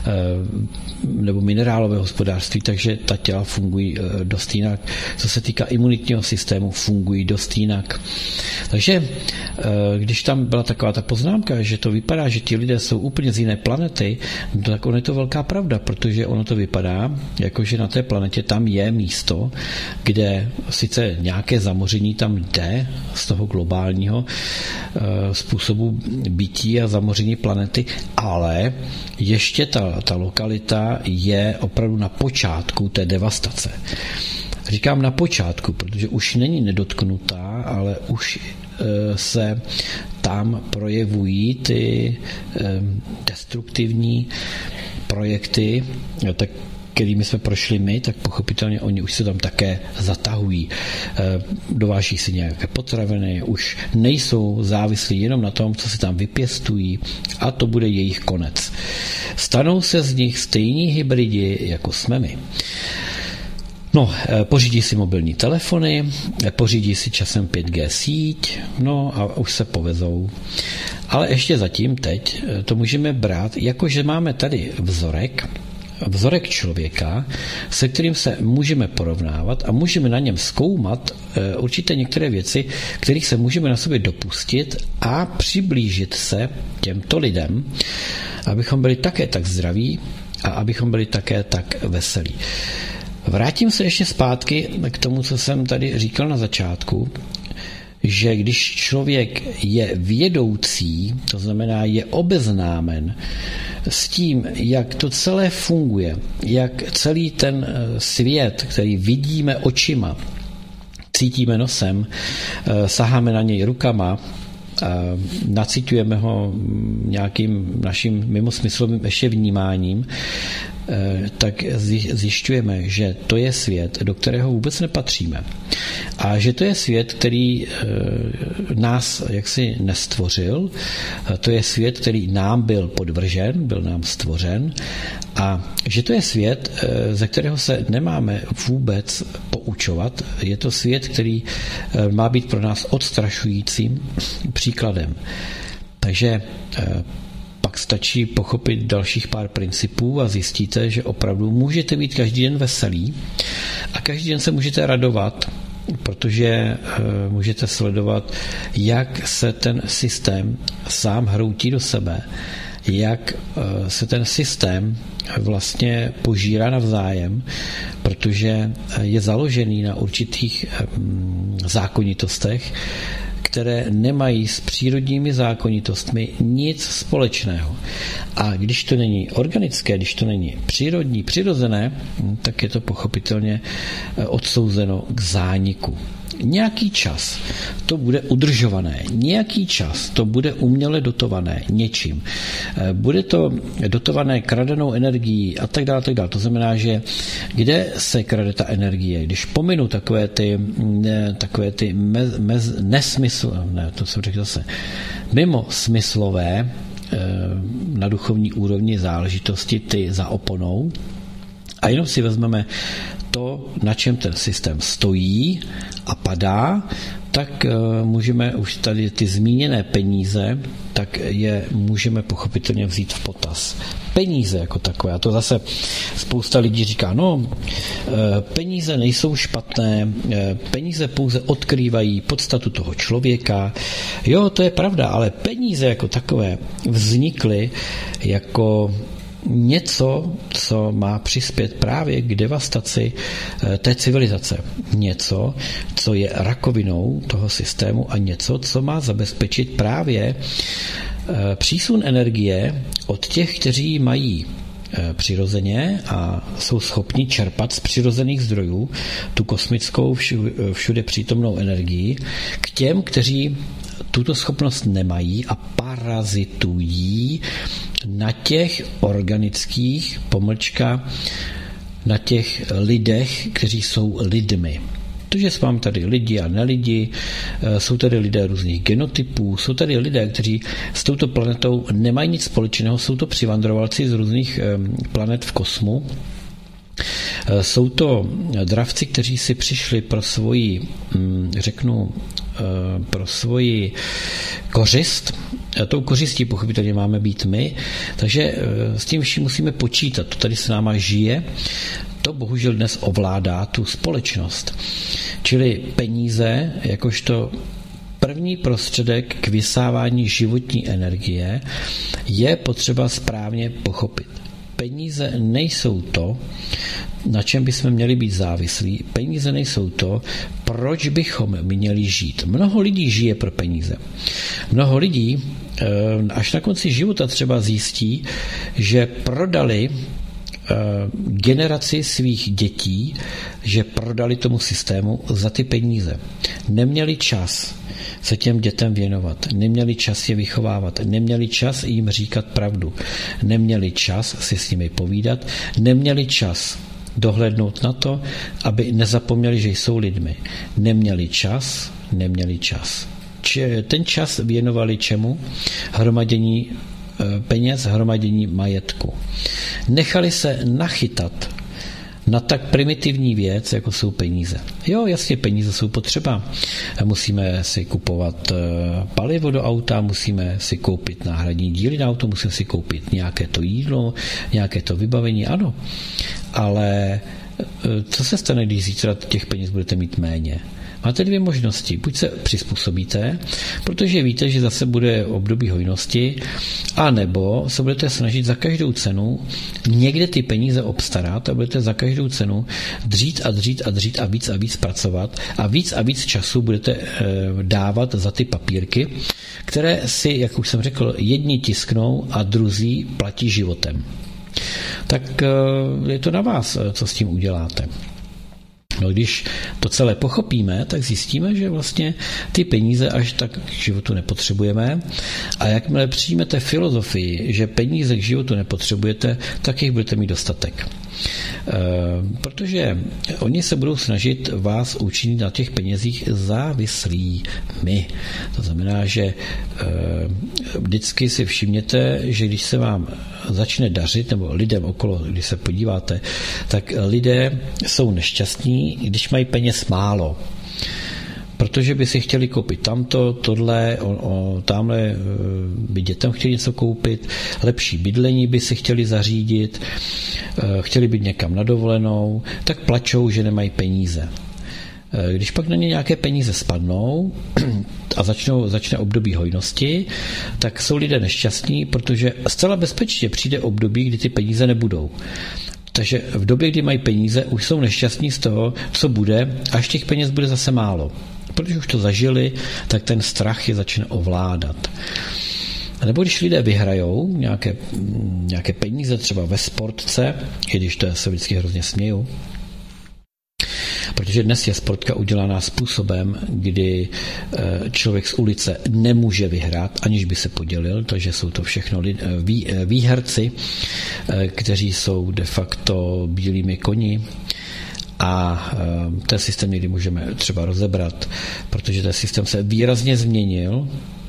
nebo minerálové hospodářství, takže ta těla fungují dost jinak. Co se týká imunitního systému, fungují dost jinak. Takže když tam byla taková ta poznámka, že to vypadá, že ti lidé jsou úplně z jiné planety, tak ono je to velká pravda, protože ono to vypadá, jakože na té planetě tam je místo, kde sice nějaké zamoření tam jde z toho globálního způsobu bytí a zamoření planety, ale ještě ta lokalita je opravdu na počátku té devastace. Říkám na počátku, protože už není nedotknutá, ale už se tam projevují ty destruktivní projekty, tak kterými jsme prošli my, tak pochopitelně oni už se tam také zatahují. Dováží si nějaké potraviny, už nejsou závislí jenom na tom, co si tam vypěstují a to bude jejich konec. Stanou se z nich stejní hybridi, jako jsme my. No, pořídí si mobilní telefony, pořídí si časem 5G síť, no a už se povezou. Ale ještě zatím teď to můžeme brát, jakože máme tady vzorek člověka, se kterým se můžeme porovnávat a můžeme na něm zkoumat určité některé věci, kterých se můžeme na sobě dopustit a přiblížit se těmto lidem, abychom byli také tak zdraví a abychom byli také tak veselí. Vrátím se ještě zpátky k tomu, co jsem tady říkal na začátku, že když člověk je vědoucí, to znamená je obeznámen s tím, jak to celé funguje, jak celý ten svět, který vidíme očima, cítíme nosem, saháme na něj rukama, naciťujeme ho nějakým naším mimosmyslovým ještě vnímáním, tak zjišťujeme, že to je svět, do kterého vůbec nepatříme. A že to je svět, který nás jaksi nestvořil, to je svět, který nám byl podvržen, byl nám stvořen a že to je svět, ze kterého se nemáme vůbec poučovat. Je to svět, který má být pro nás odstrašujícím příkladem. Takže pak stačí pochopit dalších pár principů a zjistíte, že opravdu můžete být každý den veselí a každý den se můžete radovat, protože můžete sledovat, jak se ten systém sám hroutí do sebe, jak se ten systém vlastně požírá navzájem, protože je založený na určitých zákonitostech, které nemají s přírodními zákonitostmi nic společného. A když to není organické, když to není přírodní, přirozené, tak je to pochopitelně odsouzeno k zániku. Nějaký čas to bude udržované, nějaký čas to bude uměle dotované něčím. Bude to dotované kradenou energií a tak dále, tak dále. To znamená, že kde se krade ta energie? Když pominu takové ty mimo smyslové na duchovní úrovni záležitosti, ty za oponou, a jenom si vezmeme to, na čem ten systém stojí a padá, tak můžeme už tady ty zmíněné peníze, tak je můžeme pochopitelně vzít v potaz. Peníze jako takové, a to zase spousta lidí říká, no, peníze nejsou špatné, peníze pouze odkrývají podstatu toho člověka. Jo, to je pravda, ale peníze jako takové vznikly jako něco, co má přispět právě k devastaci té civilizace. Něco, co je rakovinou toho systému a něco, co má zabezpečit právě přísun energie od těch, kteří mají přirozeně a jsou schopni čerpat z přirozených zdrojů tu kosmickou všude přítomnou energii k těm, kteří tuto schopnost nemají a parazitují na těch organických, na těch lidech, kteří jsou lidmi. Protože máme tady lidi a nelidi, jsou tady lidé různých genotypů, jsou tady lidé, kteří s touto planetou nemají nic společného, jsou to přivandrovalci z různých planet v kosmu. Jsou to dravci, kteří si přišli pro svoji kořist. Tou kořistí pochopitelně máme být my, takže s tím vším musíme počítat. To tady s náma žije, to bohužel dnes ovládá tu společnost. Čili peníze, jakožto první prostředek k vysávání životní energie, je potřeba správně pochopit. Peníze nejsou to, na čem bychom měli být závislí. Peníze nejsou to, proč bychom měli žít. Mnoho lidí žije pro peníze. Mnoho lidí až na konci života třeba zjistí, že prodali generaci svých dětí, že prodali tomu systému za ty peníze. Neměli čas se těm dětem věnovat, neměli čas je vychovávat, neměli čas jim říkat pravdu, neměli čas si s nimi povídat, neměli čas dohlédnout na to, aby nezapomněli, že jsou lidmi. Neměli čas. Ten čas věnovali čemu? Hromadění peněz, hromadění majetku. Nechali se nachytat na tak primitivní věc, jako jsou peníze. Jo, jasně, peníze jsou potřeba. Musíme si kupovat palivo do auta, musíme si koupit náhradní díly na auto, musíme si koupit nějaké to jídlo, nějaké to vybavení, ano. Ale co se stane, když zítra těch peněz budete mít méně? Máte dvě možnosti. Buď se přizpůsobíte, protože víte, že zase bude období hojnosti, anebo se budete snažit za každou cenu někde ty peníze obstarat a budete za každou cenu dřít a víc pracovat a víc času budete dávat za ty papírky, které si, jak už jsem řekl, jedni tisknou a druzí platí životem. Tak je to na vás, co s tím uděláte. No, když to celé pochopíme, tak zjistíme, že vlastně ty peníze až tak k životu nepotřebujeme a jakmile přijmete filozofii, že peníze k životu nepotřebujete, tak jich budete mít dostatek. Protože oni se budou snažit vás učinit na těch penězích závislými. To znamená, že vždycky si všimněte, že když se vám začne dařit, nebo lidem okolo, když se podíváte, tak lidé jsou nešťastní, když mají peněz málo. Protože by si chtěli koupit tamto, tohle, tamhle by dětem chtěli něco koupit, lepší bydlení by si chtěli zařídit, chtěli být někam na dovolenou, tak plačou, že nemají peníze. Když pak na ně nějaké peníze spadnou a začne období hojnosti, tak jsou lidé nešťastní, protože zcela bezpečně přijde období, kdy ty peníze nebudou. Takže v době, kdy mají peníze, už jsou nešťastní z toho, co bude, až těch peněz bude zase málo. Protože už to zažili, tak ten strach je začne ovládat. A nebo když lidé vyhrajou nějaké peníze třeba ve sportce, i když to se vždycky hrozně směju, protože dnes je sportka udělaná způsobem, kdy člověk z ulice nemůže vyhrát, aniž by se podělil, takže jsou to všechno výherci, kteří jsou de facto bílými koni. A ten systém někdy můžeme třeba rozebrat, protože ten systém se výrazně změnil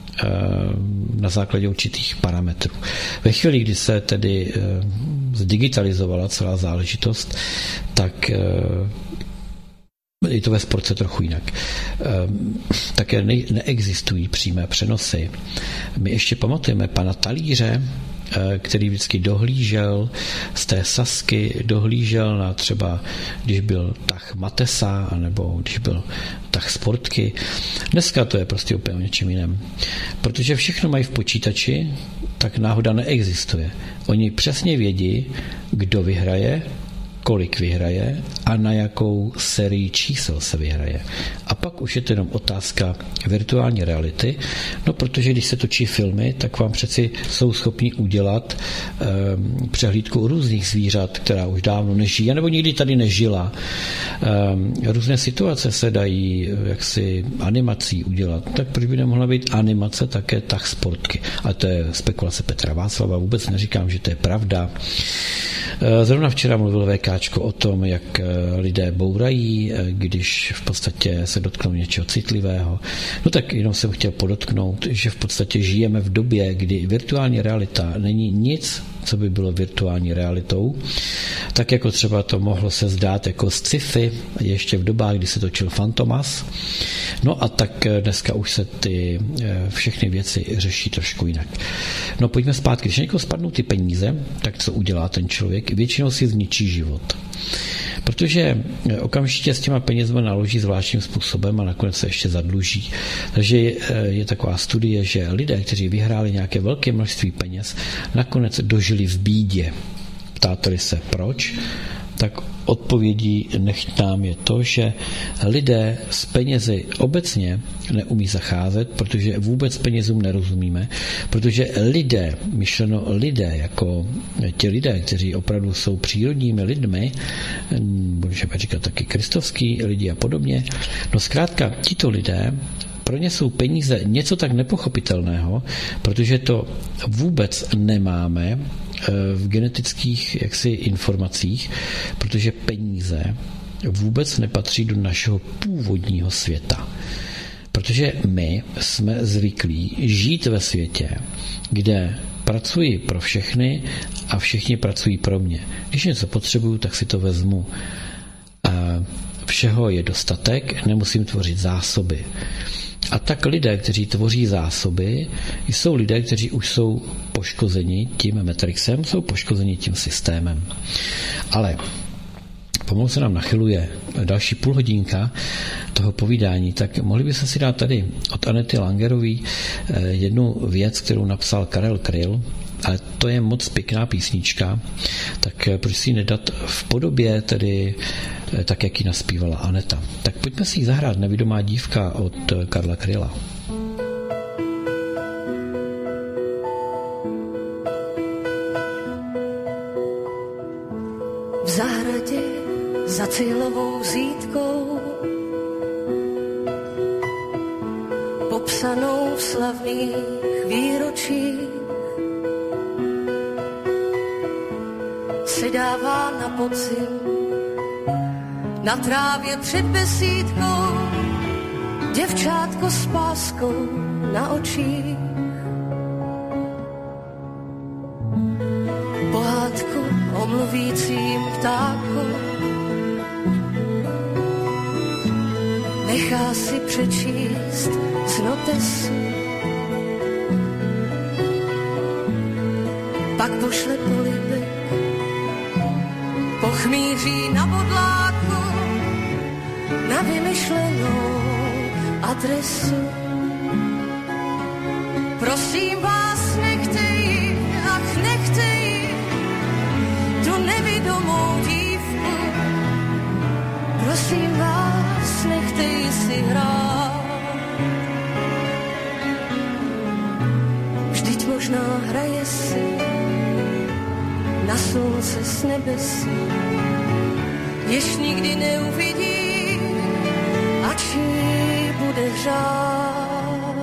na základě určitých parametrů. Ve chvíli, kdy se tedy zdigitalizovala celá záležitost, tak je to ve sportce trochu jinak. Také neexistují přímé přenosy. My ještě pamatujeme pana Talíře, který vždycky dohlížel z té Sasky, dohlížel na třeba, když byl tah Matesa, anebo když byl tah Sportky. Dneska to je prostě úplně o něčem jiném. Protože všechno mají v počítači, tak náhoda neexistuje. Oni přesně vědí, kdo vyhraje, kolik vyhraje a na jakou sérii čísel se vyhraje. A pak už je to jenom otázka virtuální reality, no protože když se točí filmy, tak vám přeci jsou schopni udělat přehlídku různých zvířat, která už dávno nežijí, nebo nikdy tady nežila. Různé situace se dají jaksi animací udělat, tak proč by nemohla být animace také tah Sportky? A to je spekulace Petra Václava, vůbec neříkám, že to je pravda. Zrovna včera mluvil VKčko o tom, jak lidé bourají, když v podstatě se dotknou něčeho citlivého. No tak jenom jsem chtěl podotknout, že v podstatě žijeme v době, kdy virtuální realita není nic, co by bylo virtuální realitou, tak jako třeba to mohlo se zdát jako sci-fi ještě v dobách, kdy se točil Fantomas. No a tak dneska už se ty všechny věci řeší trošku jinak. No pojďme zpátky. Když někoho spadnou ty peníze, tak co udělá ten člověk? Většinou si zničí život. Protože okamžitě s těma penězma naloží zvláštním způsobem a nakonec se ještě zadluží. Takže je taková studie, že lidé, kteří vyhráli nějaké velké množství peněz, nakonec dožili v bídě. Ptáte-li se proč? Tak odpovědí nechtám je to, že lidé s penězi obecně neumí zacházet, protože vůbec penězům nerozumíme, protože lidé, myšleno lidé, jako ti lidé, kteří opravdu jsou přírodními lidmi, můžeme říkat taky kristovský lidi a podobně, no zkrátka tito lidé, pro ně jsou peníze něco tak nepochopitelného, protože to vůbec nemáme v genetických informacích, protože peníze vůbec nepatří do našeho původního světa. Protože my jsme zvyklí žít ve světě, kde pracuji pro všechny a všichni pracují pro mě. Když něco potřebuju, tak si to vezmu. Všeho je dostatek, nemusím tvořit zásoby. A tak lidé, kteří tvoří zásoby, jsou lidé, kteří už jsou poškozeni tím matrixem, jsou poškozeni tím systémem. Ale pomalu se nám nachyluje další půlhodinka toho povídání, tak mohli bychom si dát tady od Anety Langerový jednu věc, kterou napsal Karel Kryl, ale to je moc pěkná písnička, tak proč si ji nedat v podobě tedy tak, jak ji naspívala Aneta. Tak pojďme si ji zahrát, Nevidomá dívka od Karla Kryla. V zahradě za cílovou zítkou popsanou v slavných výročích si dává na podzim na trávě před besídkou děvčátko s páskou na očích. Pohádku o mluvícím ptáku nechá si přečíst z notesu. Pak pošle polibek pochmíří na bodláku na vymyšlenou adresu. Prosím vás, nechte ji, ach nechte ji, tu nevidomou dívku. Prosím vás, nechte ji si hrát možná hraje si na slunce s nebesí, jež nikdy neuvidí, ač jí bude hřát.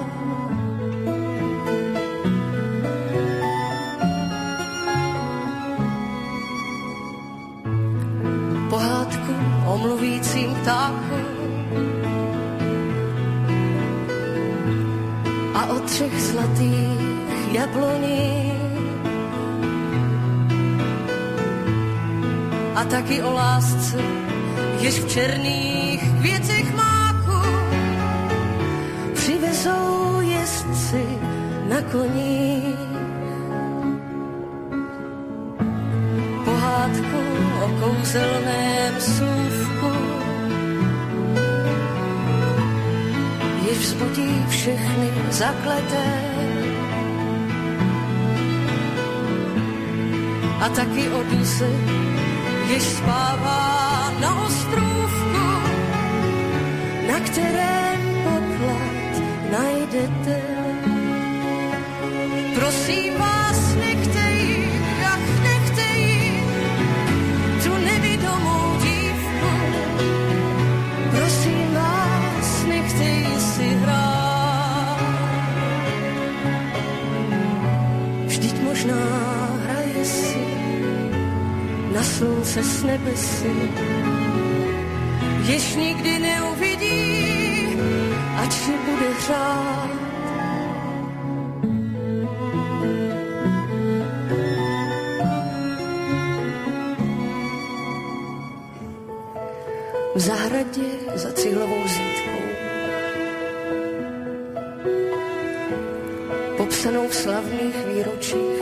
Pohádku o mluvícím ptáku a o 3 zlatých jabloních a taky o lásce, jež v černých květech máku přivezou jezdci na koních. Pohádku o kouzelném slůvku, jež vzbudí všechny zakleté. A taky o duze, jež spává na ostrůvku, na kterém poklad najdete. Prosím vás, nechte ji, ach nechte ji, tu nevidomou dívku. Prosím vás, nechte ji si hrát. Vždyť možná hraje si na slunce s nebesí, jež nikdy neuvidí, ač si bude hřát. V zahradě za cihlovou zítkou, popsanou v slavných výročích,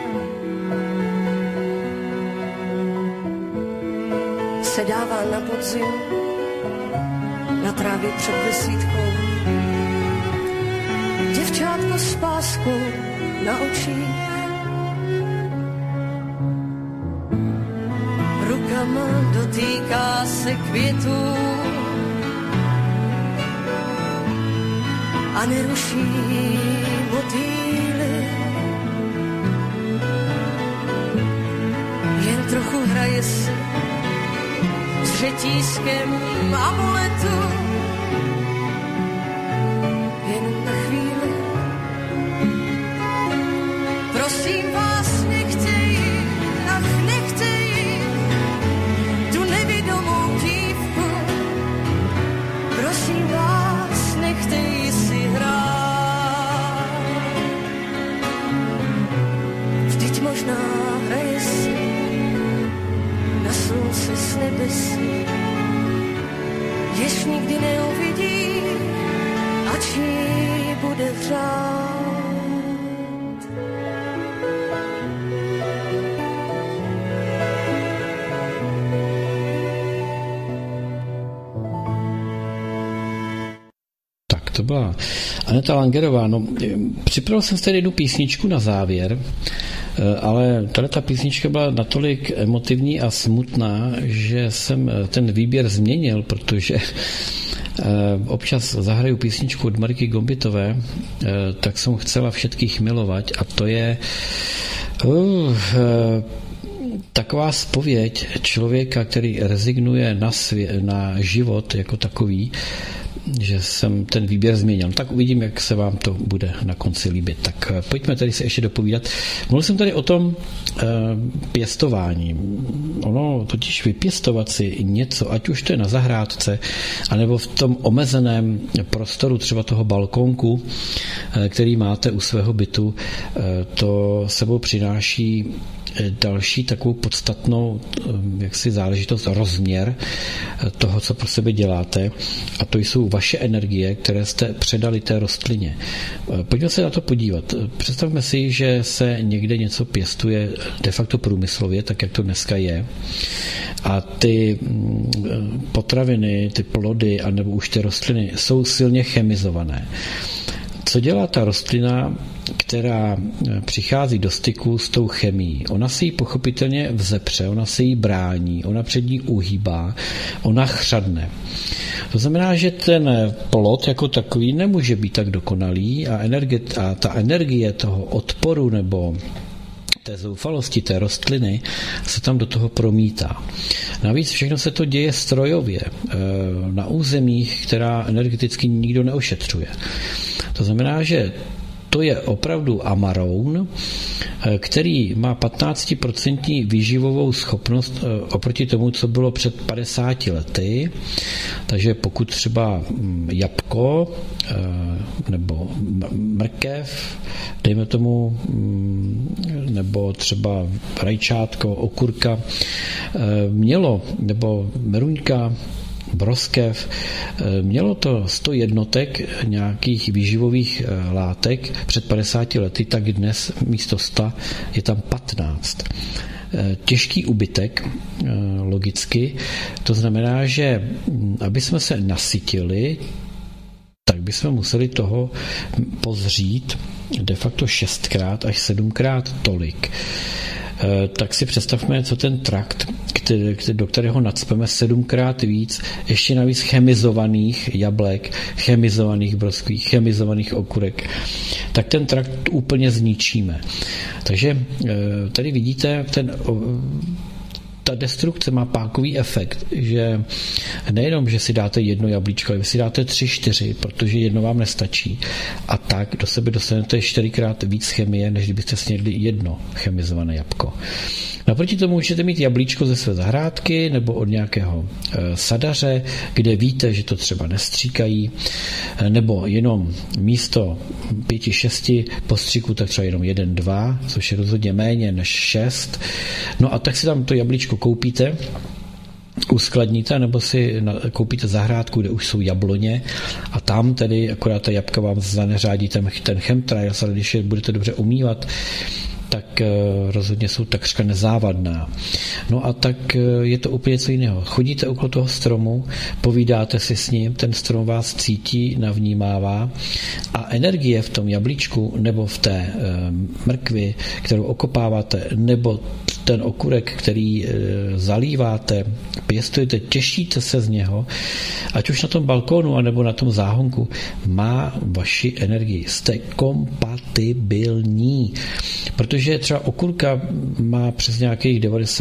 se dává na podzim na trávě před besídkou. Děvčátko s páskou na očích, rukama dotýká se květů a neruší motýly. Jen trochu hraje si s řetízkem amuletu, jen na chvíli. Prosím vás, nechte ji, ach nechte ji, tu nevidomou dívku. Prosím vás, nechte ji si hrát. Vždyť možná hraje si na slunce s nebesí, jež nikdy neuvidí, ač jí bude hřát. Tak to byla Aneta Langerová. No, připravil jsem si tady jednu písničku na závěr, ale ta písnička byla natolik emotivní a smutná, že jsem ten výběr změnil, protože občas zahraju písničku od Mariky Gombitové, tak jsem chcela všetkých milovat, a to je taková zpověď člověka, který rezignuje na život jako takový, že jsem ten výběr změnil. Tak uvidím, jak se vám to bude na konci líbit. Tak pojďme tady se ještě dopovídat. Mluvil jsem tady o tom pěstování. Ono totiž vypěstovat si něco, ať už to je na zahrádce, anebo v tom omezeném prostoru třeba toho balkónku, který máte u svého bytu, to sebou přináší další takovou podstatnou jaksi záležitost, rozměr toho, co pro sebe děláte, a to jsou vaše energie, které jste předali té rostlině. Pojďme se na to podívat. Představme si, že se někde něco pěstuje de facto průmyslově, tak jak to dneska je, a ty potraviny, ty plody, anebo už ty rostliny jsou silně chemizované. co dělá ta rostlina, která přichází do styku s tou chemií? Ona se jí pochopitelně vzepře, ona se jí brání, ona před ní uhýbá, ona chřadne. To znamená, že ten plod jako takový nemůže být tak dokonalý a ta energie toho odporu nebo té zoufalosti té rostliny se tam do toho promítá. Navíc všechno se to děje strojově na územích, která energeticky nikdo neošetřuje. To znamená, že to je opravdu amaroun, který má 15% výživovou schopnost oproti tomu, co bylo před 50 lety. Takže pokud třeba jabko nebo mrkev, dejme tomu, nebo třeba rajčátko, okurka, mělo, nebo meruňka, broskev, mělo to 100 jednotek nějakých výživových látek před 50 lety, tak dnes místo 100 je tam 15. Těžký úbytek, logicky. To znamená, že aby jsme se nasytili, tak bychom museli toho pozřít de facto 6krát až 7krát tolik. Tak si představme, co ten trakt, do kterého nacpeme 7krát víc, ještě navíc chemizovaných jablek, chemizovaných broskví, chemizovaných okurek, tak ten trakt úplně zničíme. Takže tady vidíte, ta destrukce má pákový efekt, že nejenom, že si dáte jedno jablíčko, ale vy si dáte 3, 4, protože jedno vám nestačí. A tak do sebe dostanete 4krát víc chemie, než kdybyste snědli jedno chemizované jabko. Naproti tomu můžete mít jablíčko ze své zahrádky nebo od nějakého sadaře, kde víte, že to třeba nestříkají, nebo jenom místo 5, 6 postříků, tak třeba jenom 1, 2, což je rozhodně méně než 6. No a tak si tam to jablíčko koupíte, uskladníte, nebo si koupíte zahrádku, kde už jsou jabloně a tam tedy akorát ta jabka vám zaneřádí ten chemtrails, ale když je budete dobře umývat, tak rozhodně jsou takřka nezávadná. No a tak je to úplně něco jiného. Chodíte okolo toho stromu, povídáte si s ním, ten strom vás cítí, navnímává a energie v tom jablíčku nebo v té mrkvi, kterou okopáváte, nebo ten okurek, který zalíváte, pěstujete, těšíte se z něho, ať už na tom balkónu, anebo na tom záhonku, má vaši energii. Jste kompatibilní. Protože třeba okurka má přes nějakých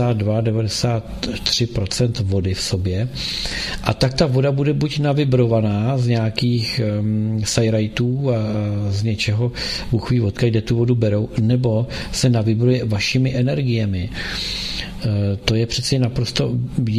92-93% vody v sobě a tak ta voda bude buď navibrovaná z nějakých sajrajtů a z něčeho, Bůh ví, odkud kde tu vodu berou, nebo se navibruje vašimi energiemi. To je přeci naprosto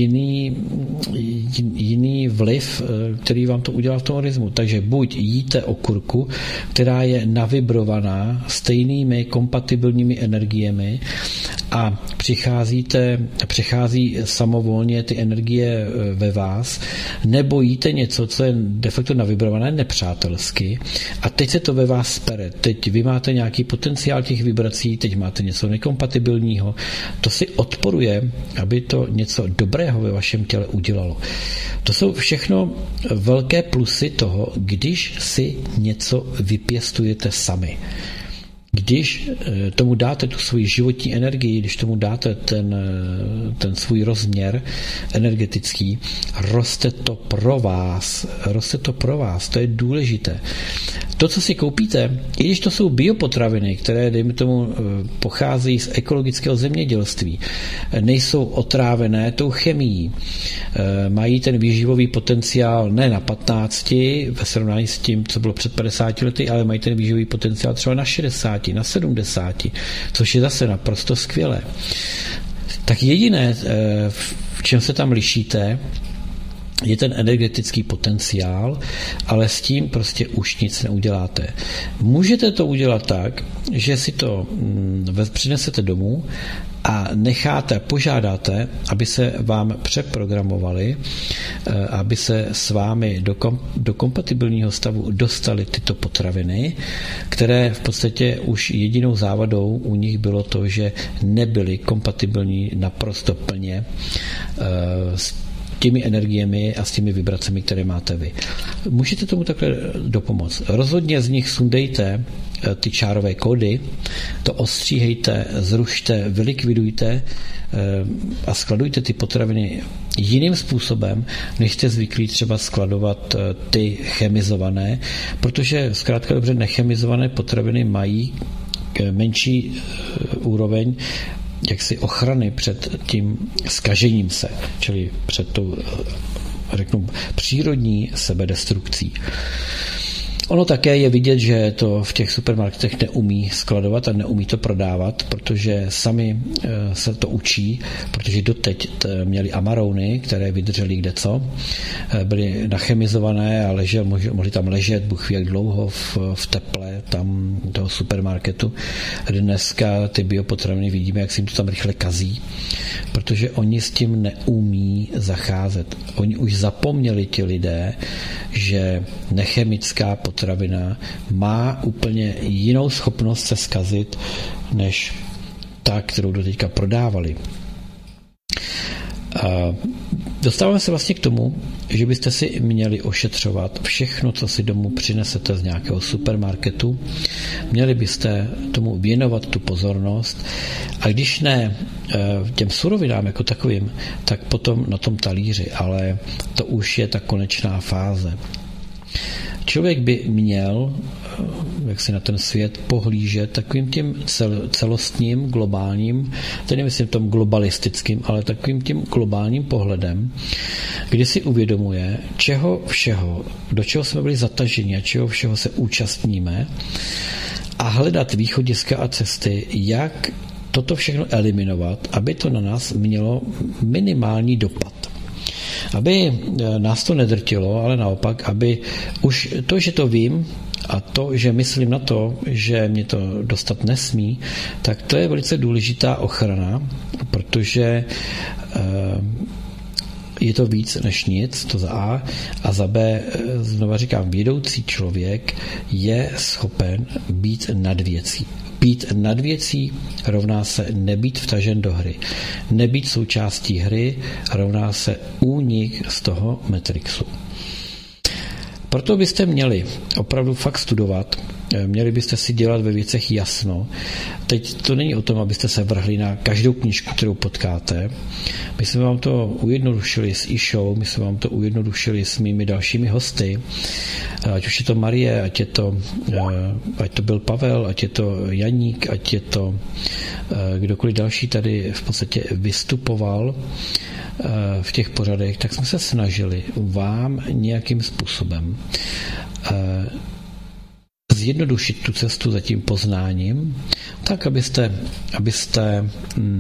jiný vliv, který vám to udělá v tom organismu. Takže buď jíte okurku, která je navibrovaná stejnými kompatibilními energiemi a přichází samovolně ty energie ve vás, nebo jíte něco, co je de facto navibrované nepřátelsky a teď se to ve vás spere. Teď vy máte nějaký potenciál těch vibrací, teď máte něco nekompatibilního. To si odporuje, aby to něco dobrého ve vašem těle udělalo. To jsou všechno velké plusy toho, když si něco vypěstujete sami. Když tomu dáte tu svoji životní energii, když tomu dáte ten svůj rozměr energetický, roste to pro vás, to je důležité. To, co si koupíte, i když to jsou biopotraviny, které, dejme tomu, pocházejí z ekologického zemědělství, nejsou otrávené tou chemií, mají ten výživový potenciál ne na 15 ve srovnání s tím, co bylo před 50 lety, ale mají ten výživový potenciál třeba na 60, na 70, což je zase naprosto skvělé. Tak jediné, v čem se tam lišíte, je ten energetický potenciál, ale s tím prostě už nic neuděláte. Můžete to udělat tak, že si to přinesete domů a požádáte, aby se vám přeprogramovali, aby se s vámi do kompatibilního stavu dostaly tyto potraviny, které v podstatě už jedinou závadou u nich bylo to, že nebyly kompatibilní naprosto plně těmi energiemi a s těmi vibracemi, které máte vy. Můžete tomu takhle dopomoct. Rozhodně z nich sundejte ty čárové kódy, to ostříhejte, zrušte, vylikvidujte a skladujte ty potraviny jiným způsobem, než jste zvyklí třeba skladovat ty chemizované, protože zkrátka dobře nechemizované potraviny mají menší úroveň jaksi ochrany před tím zkažením se, čili před tou, řeknu, přírodní sebedestrukcí. Ono také je vidět, že to v těch supermarketech neumí skladovat a neumí to prodávat, protože sami se to učí, protože doteď měli amarouny, které vydržely kdeco, byly nachemizované a mohli tam ležet, Bůh ví jak dlouho v teple tam toho supermarketu. Dneska ty biopotraviny vidíme, jak se jim to tam rychle kazí, protože oni s tím neumí zacházet. Oni už zapomněli ti lidé, že nechemická potravina má úplně jinou schopnost se zkazit, než ta, kterou doteďka prodávali. Dostáváme se vlastně k tomu, že byste si měli ošetřovat všechno, co si domů přinesete z nějakého supermarketu. Měli byste tomu věnovat tu pozornost a když ne těm surovinám jako takovým, tak potom na tom talíři, ale to už je ta konečná fáze. Člověk by měl, jak si na ten svět pohlížet, takovým tím celostním, globálním, tedy nemyslím tom globalistickým, ale takovým tím globálním pohledem, kdy si uvědomuje, čeho všeho, do čeho jsme byli zataženi a čeho všeho se účastníme a hledat východiska a cesty, jak toto všechno eliminovat, aby to na nás mělo minimální dopad. Aby nás to nedrtilo, ale naopak, aby už to, že to vím a to, že myslím na to, že mě to dostat nesmí, tak to je velice důležitá ochrana, protože je to víc než nic, to za A. A za B, znova říkám, vědoucí člověk je schopen být nad věcí. Být nad věcí rovná se nebýt vtažen do hry. Nebýt součástí hry rovná se únik z toho Matrixu. Proto byste měli opravdu fakt studovat, měli byste si dělat ve věcech jasno. Teď to není o tom, abyste se vrhli na každou knížku, kterou potkáte. My jsme vám to ujednodušili s e-show, my jsme vám to ujednodušili s mými dalšími hosty, ať už je to Marie, ať to byl Pavel, ať je to Janík, ať je to kdokoliv další tady v podstatě vystupoval v těch pořadech, tak jsme se snažili vám nějakým způsobem zjednodušit tu cestu za tím poznáním, tak abyste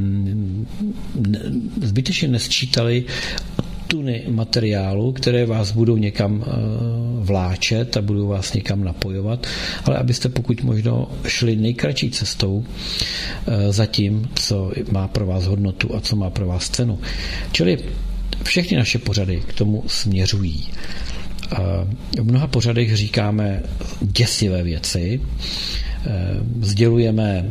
zbytečně nesčítali tuny materiálu, které vás budou někam vláčet a budou vás někam napojovat, ale abyste pokud možno šli nejkratší cestou za tím, co má pro vás hodnotu a co má pro vás cenu. Čili všechny naše pořady k tomu směřují. V mnoha pořadech říkáme děsivé věci, sdělujeme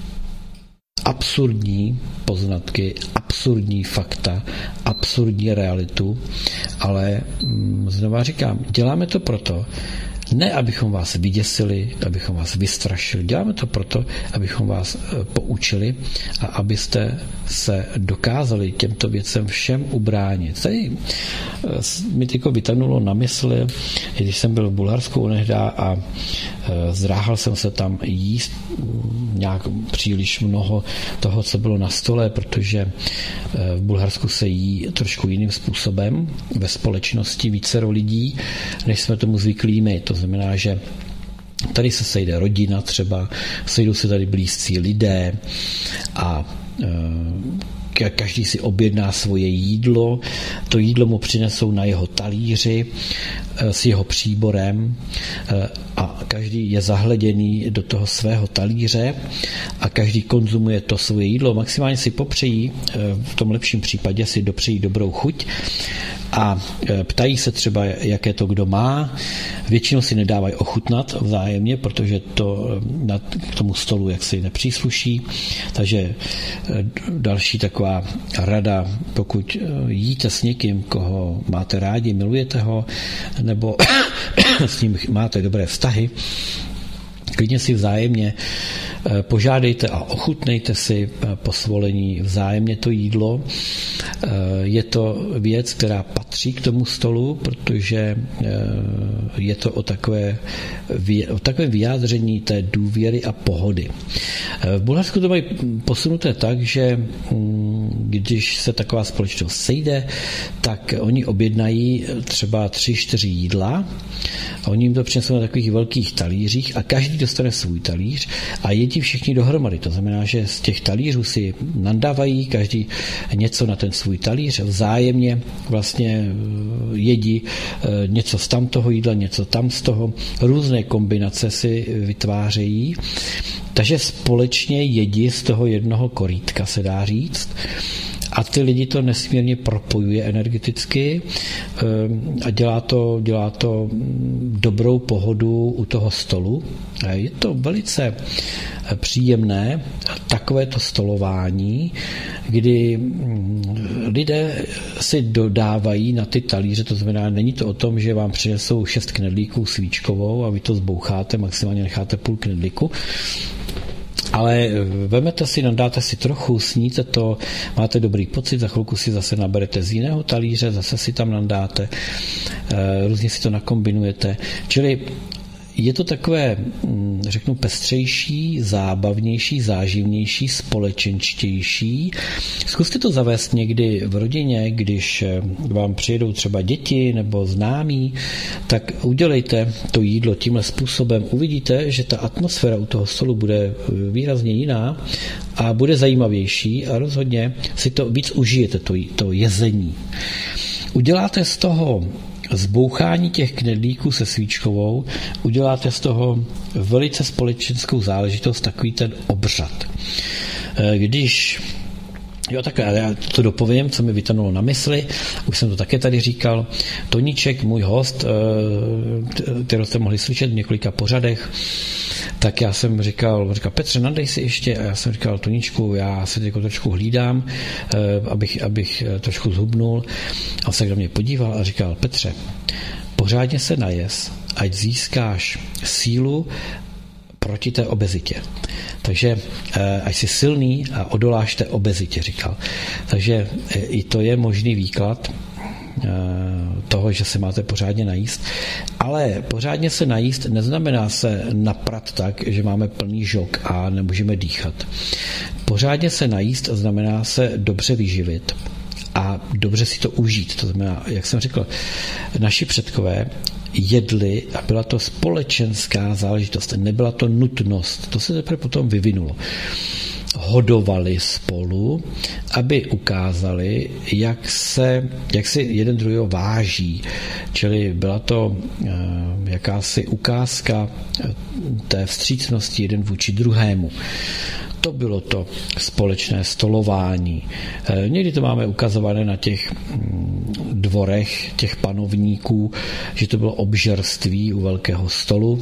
absurdní poznatky, absurdní fakta, absurdní realitu, ale znova říkám, děláme to proto, ne abychom vás vyděsili, abychom vás vystrašili, děláme to proto, abychom vás poučili a abyste se dokázali těmto věcem všem ubránit. Tady mi tyko vytanulo na mysli, když jsem byl v Bulharsku onehda a zdráhal jsem se tam jíst nějak příliš mnoho toho, co bylo na stole, protože v Bulharsku se jí trošku jiným způsobem, ve společnosti vícero lidí, než jsme tomu zvyklí my. To znamená, že tady se sejde rodina třeba, sejdou se tady blízcí lidé a každý si objedná svoje jídlo, to jídlo mu přinesou na jeho talíři s jeho příborem a každý je zahleděný do toho svého talíře a každý konzumuje to svoje jídlo. Maximálně si popřejí, v tom lepším případě si dopřejí dobrou chuť a ptají se třeba, jaké to kdo má. Většinou si nedávají ochutnat vzájemně, protože to k tomu stolu jaksi nepřísluší. Takže další taková rada, pokud jíte s někým, koho máte rádi, milujete ho, nebo s ním máte dobré vztahy, klidně si vzájemně požádejte a ochutnejte si po svolení vzájemně to jídlo. Je to věc, která patří k tomu stolu, protože je to o takové vyjádření té důvěry a pohody. V Bulharsku to mají posunuté tak, že když se taková společnost sejde, tak oni objednají třeba 3-4 jídla a oni jim to přinesou na takových velkých talířích a každý dostane svůj talíř a jedí všichni dohromady. To znamená, že z těch talířů si nandávají každý něco na ten svůj talíř, vzájemně vlastně jedí něco z tamtoho jídla, něco tam z toho, různé kombinace si vytvářejí, takže společně jedí z toho jednoho korítka, se dá říct. A ty lidi to nesmírně propojuje energeticky a dělá to dobrou pohodu u toho stolu. Je to velice příjemné, takovéto stolování, kdy lidé si dodávají na ty talíře, to znamená, není to o tom, že vám přinesou 6 knedlíků svíčkovou a vy to zboucháte, maximálně necháte půl knedlíku, ale vemete si, nadáte si trochu, sníte to, máte dobrý pocit, za chvilku si zase naberete z jiného talíře, zase si tam nadáte, různě si to nakombinujete, čili je to takové, řeknu, pestřejší, zábavnější, záživnější, společenštější. Zkuste to zavést někdy v rodině, když vám přijedou třeba děti nebo známí, tak udělejte to jídlo tímhle způsobem. Uvidíte, že ta atmosféra u toho stolu bude výrazně jiná a bude zajímavější a rozhodně si to víc užijete, to jezení. Uděláte z toho zbouchání těch knedlíků se svíčkovou, uděláte z toho velice společenskou záležitost, takový ten obřad. Tak já to dopovím, co mi vytanulo na mysli, už jsem to také tady říkal. Toníček, můj host, kterého jste mohli slyšet v několika pořadech, tak já jsem říkal, Petře, nadej si ještě, a já jsem říkal, Toníčku, já se teď trošku hlídám, abych trošku zhubnul. A on se do mě podíval a říkal, Petře, pořádně se najez, ať získáš sílu proti té obezitě. Takže ať jsi silný a odoláš té obezitě, říkal. Takže i to je možný výklad toho, že se máte pořádně najíst. Ale pořádně se najíst neznamená se naprat tak, že máme plný žok a nemůžeme dýchat. Pořádně se najíst znamená se dobře vyživit a dobře si to užít. To znamená, jak jsem řekl, naši předkové jedli a byla to společenská záležitost, nebyla to nutnost. To se teprve potom vyvinulo. Hodovali spolu, aby ukázali, jak si jeden druhého váží. Čili byla to jakási ukázka té vstřícnosti jeden vůči druhému. To bylo to společné stolování. Někdy to máme ukazované na těch dvorech těch panovníků, že to bylo obžerství u velkého stolu.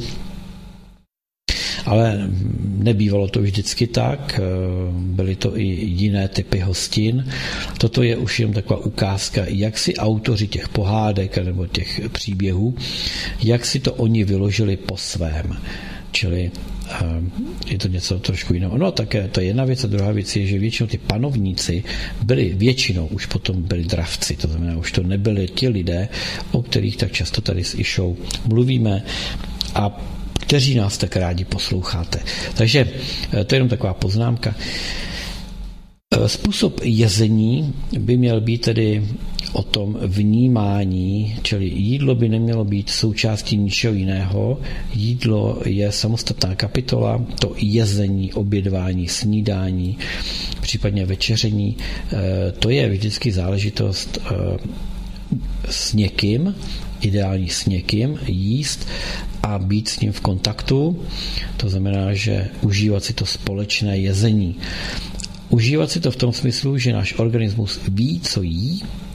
Ale nebývalo to vždycky tak, byly to i jiné typy hostin. Toto je už jen taková ukázka, jak si autoři těch pohádek nebo těch příběhů, jak si to oni vyložili po svém. Čili je to něco trošku jiného. No také to je jedna věc a druhá věc je, že většinou ty panovníci většinou už potom byli dravci, to znamená, už to nebyli ti lidé, o kterých tak často tady s Išou mluvíme a kteří nás tak rádi posloucháte. Takže to je jenom taková poznámka. Způsob jezení by měl být tedy o tom vnímání, čili jídlo by nemělo být součástí ničeho jiného. Jídlo je samostatná kapitola, to jezení, obědvání, snídání, případně večeření, to je vždycky záležitost s někým, ideální s někým, jíst a být s ním v kontaktu, to znamená, že užívat si to společné jezení. Užívat si to v tom smyslu, že náš organismus ví, co jí,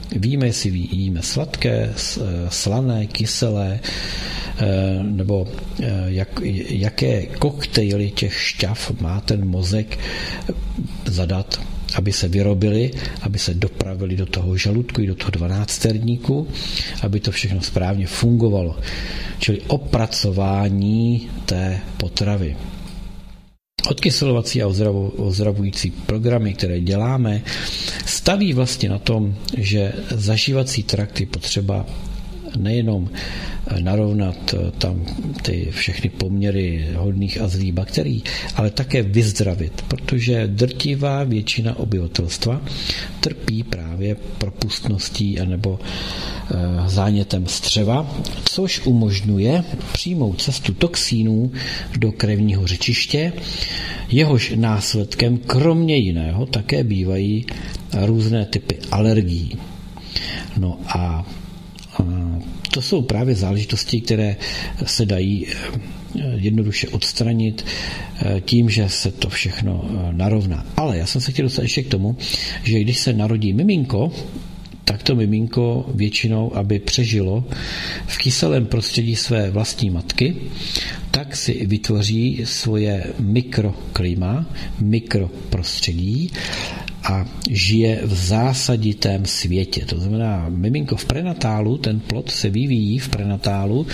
Víme, jestli jíme sladké, slané, kyselé, nebo jaké koktejly těch šťav má ten mozek zadat, aby se vyrobili, aby se dopravili do toho žaludku i do toho dvanácterníku, aby to všechno správně fungovalo. Čili opracování té potravy. Odkyselovací a ozdravující programy, které děláme, staví vlastně na tom, že zažívací trakt je potřeba nejenom narovnat tam ty všechny poměry hodných a zlých bakterií, ale také vyzdravit, protože drtivá většina obyvatelstva trpí právě propustností anebo zánětem střeva, což umožňuje přímou cestu toxínů do krevního řečiště, jehož následkem kromě jiného také bývají různé typy alergií. No a to jsou právě záležitosti, které se dají jednoduše odstranit tím, že se to všechno narovná. Ale já jsem se chtěl dostat ještě k tomu, že když se narodí miminko, tak to miminko většinou, aby přežilo v kyselém prostředí své vlastní matky, tak si vytvoří svoje mikroklima, mikroprostředí a žije v zásaditém světě. To znamená, miminko v prenatálu, ten plod se vyvíjí v prenatálu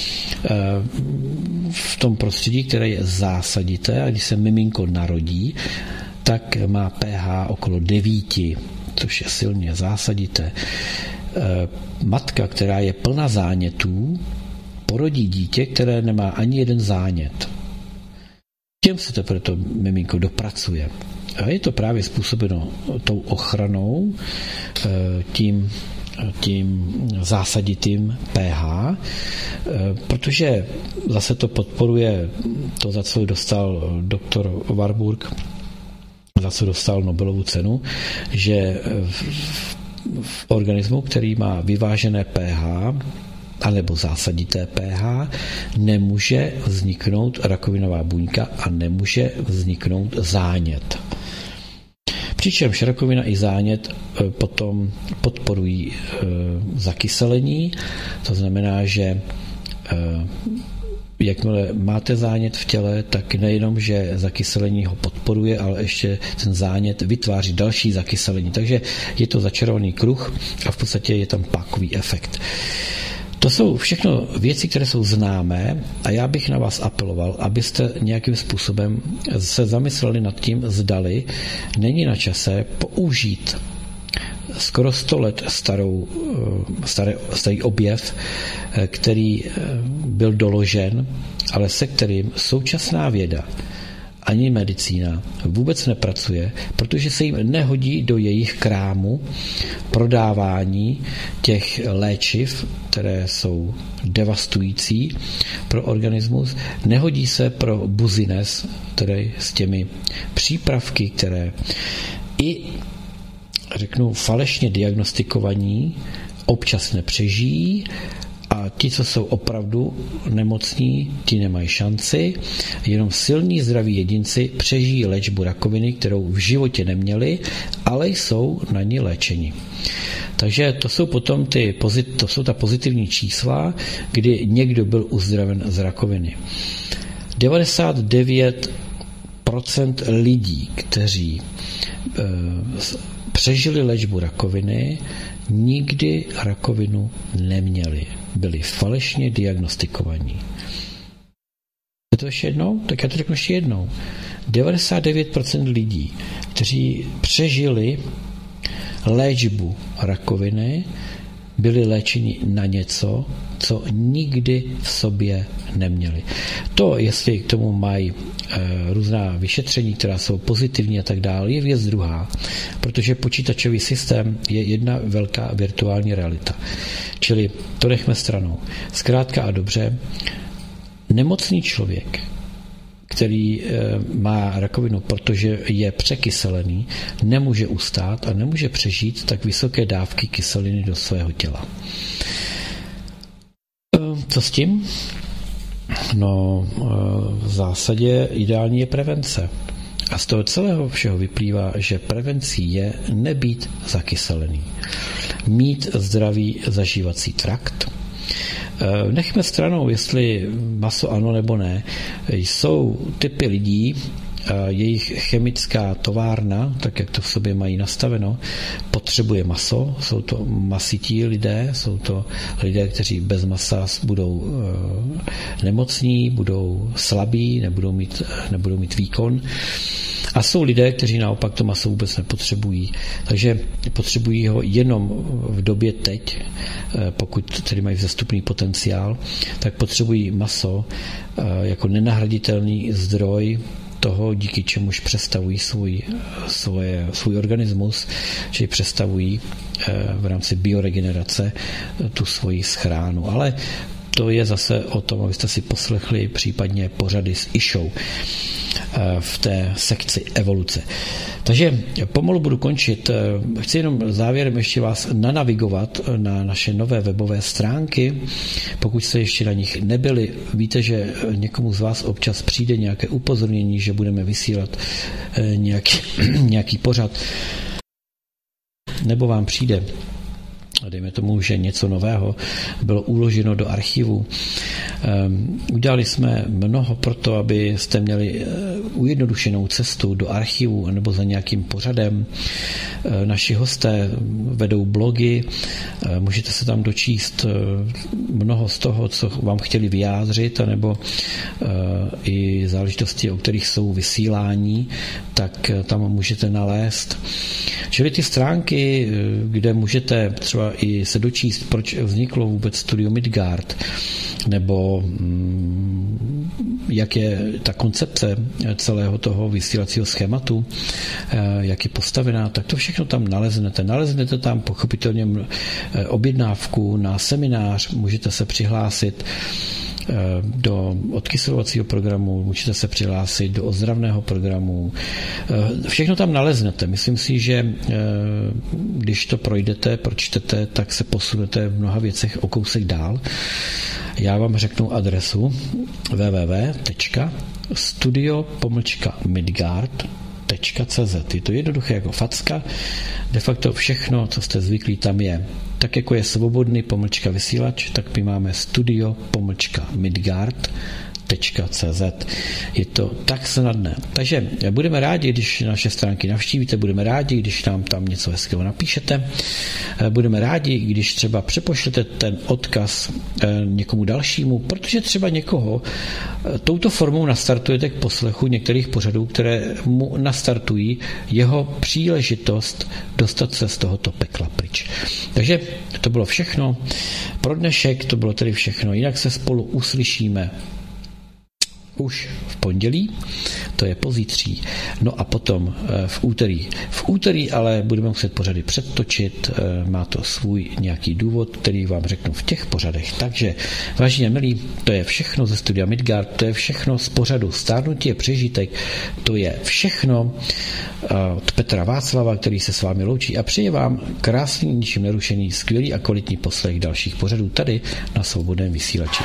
v tom prostředí, které je zásadité, a když se miminko narodí, tak má pH okolo 9, což je silně zásadité. Matka, která je plná zánětů, porodí dítě, které nemá ani jeden zánět. Těm se teprve to miminko dopracuje. A je to právě způsobeno tou ochranou, tím zásaditým pH, protože zase to podporuje to, za co dostal doktor Warburg, za co dostal Nobelovu cenu, že v organismu, který má vyvážené pH anebo zásadité pH, nemůže vzniknout rakovinová buňka a nemůže vzniknout zánět. Přičemž rakovina i zánět potom podporují zakyselení, to znamená, že jakmile máte zánět v těle, tak nejenom, že zakyselení ho podporuje, ale ještě ten zánět vytváří další zakyselení. Takže je to začarovaný kruh a v podstatě je tam pákový efekt. To jsou všechno věci, které jsou známé a já bych na vás apeloval, abyste nějakým způsobem se zamysleli nad tím, zdali není na čase použít skoro 100 let starý objev, který byl doložen, ale se kterým současná věda ani medicína vůbec nepracuje, protože se jim nehodí do jejich krámu prodávání těch léčiv, které jsou devastující pro organismus, nehodí se pro buzines, tedy s těmi přípravky, které i řeknu falešně diagnostikovaní občas nepřežijí a ti, co jsou opravdu nemocní, ti nemají šanci. Jenom silní zdraví jedinci přežijí léčbu rakoviny, kterou v životě neměli, ale jsou na ní léčeni. Takže to jsou potom ta pozitivní čísla, kdy někdo byl uzdraven z rakoviny. 99% lidí, kteří přežili léčbu rakoviny, nikdy rakovinu neměli. Byli falešně diagnostikovaní. Je to ještě jednou? Tak já to řeknu ještě jednou. 99% lidí, kteří přežili léčbu rakoviny, byli léčeni na něco, co nikdy v sobě neměli. To, jestli k tomu mají různá vyšetření, která jsou pozitivní a tak dále, je věc druhá, protože počítačový systém je jedna velká virtuální realita. Čili to nechme stranou. Zkrátka a dobře, nemocný člověk, který má rakovinu, protože je překyselený, nemůže ustát a nemůže přežít tak vysoké dávky kyseliny do svého těla. Co s tím? No, v zásadě ideální je prevence. A z toho celého všeho vyplývá, že prevencí je nebýt zakyselený. mít zdravý zažívací trakt. Nechme stranou, jestli maso ano nebo ne. Jsou typy lidí, jejich chemická továrna, tak jak to v sobě mají nastaveno, potřebuje maso. Jsou to masití lidé, jsou to lidé, kteří bez masa budou nemocní, budou slabí, nebudou mít výkon. A jsou lidé, kteří naopak to maso vůbec nepotřebují. Takže potřebují ho jenom v době teď, pokud tedy mají vzestupný potenciál, tak potřebují maso jako nenahraditelný zdroj toho, díky čemuž přestavují svůj organismus, čili přestavují v rámci bioregenerace tu svoji schránu. Ale to je zase o tom, abyste si poslechli případně pořady s Išou v té sekci evoluce. Takže pomalu budu končit. Chci jenom závěrem ještě vás nanavigovat na naše nové webové stránky. Pokud jste ještě na nich nebyli, víte, že někomu z vás občas přijde nějaké upozornění, že budeme vysílat nějaký pořad, nebo vám přijde, dejme tomu, že něco nového bylo uloženo do archivu. Udělali jsme mnoho pro to, abyste měli ujednodušenou cestu do archivu nebo za nějakým pořadem. Naši hosté vedou blogy, můžete se tam dočíst mnoho z toho, co vám chtěli vyjádřit, anebo i záležitosti, o kterých jsou vysílání, tak tam můžete nalézt. Čili ty stránky, kde můžete třeba i se dočíst, proč vzniklo vůbec Studio Midgard, nebo jak je ta koncepce celého toho vysílacího schématu, jak je postavená, tak to všechno tam naleznete. Naleznete tam pochopitelně objednávku na seminář, můžete se přihlásit do odkyselovacího programu, můžete se přihlásit do ozdravného programu. Všechno tam naleznete. Myslím si, že když to projdete, pročtete, tak se posunete v mnoha věcech o kousek dál. Já vám řeknu adresu www.studio-midgard.cz. Je to jednoduché jako facka. De facto všechno, co jste zvyklí, tam je. Tak jako je svobodný _vysílač, tak my máme studio-midgard.cz. Je to tak snadné. Takže budeme rádi, když naše stránky navštívíte, budeme rádi, když nám tam něco hezkého napíšete, budeme rádi, když třeba přepošlete ten odkaz někomu dalšímu, protože třeba někoho touto formou nastartujete k poslechu některých pořadů, které mu nastartují jeho příležitost dostat se z tohoto pekla pryč. Takže to bylo všechno pro dnešek, to bylo tedy všechno. Jinak se spolu uslyšíme už v pondělí, to je pozítří, no a potom v úterý. V úterý ale budeme muset pořady předtočit, má to svůj nějaký důvod, který vám řeknu v těch pořadech. Takže, vážně milí, to je všechno ze Studia Midgard, to je všechno z pořadu Stárnutí je přežitek, to je všechno od Petra Václava, který se s vámi loučí a přeje vám krásný, ničím nerušený, skvělý a kvalitní poslech dalších pořadů tady na Svobodném vysílači.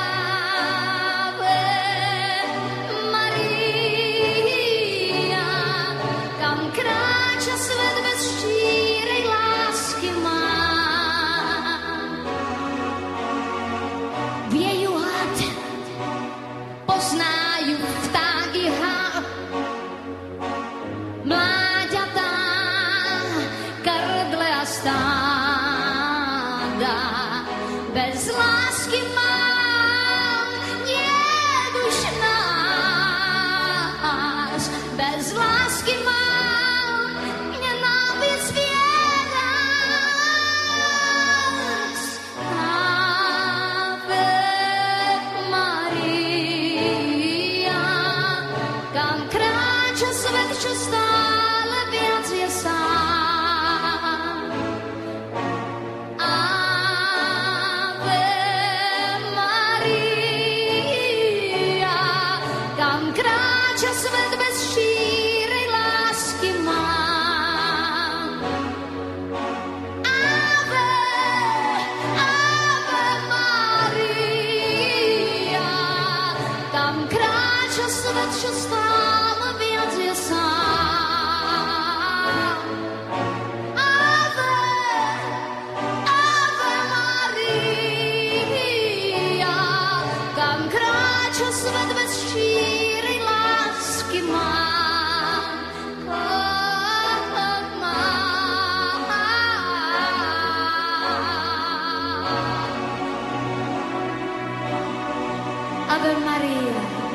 Maria. bez lásky mám nenávist viac. Ave Maria, kam kráča svet, čo stále viac je sám. Ave Maria, kam kráča svet bez šírej lásky mám. Ave, Ave Maria, kam kráča svet, čo stále viac je sám. Ave, Ave Maria, kam kráča svet bez šírej lásky mám. Ave Maria,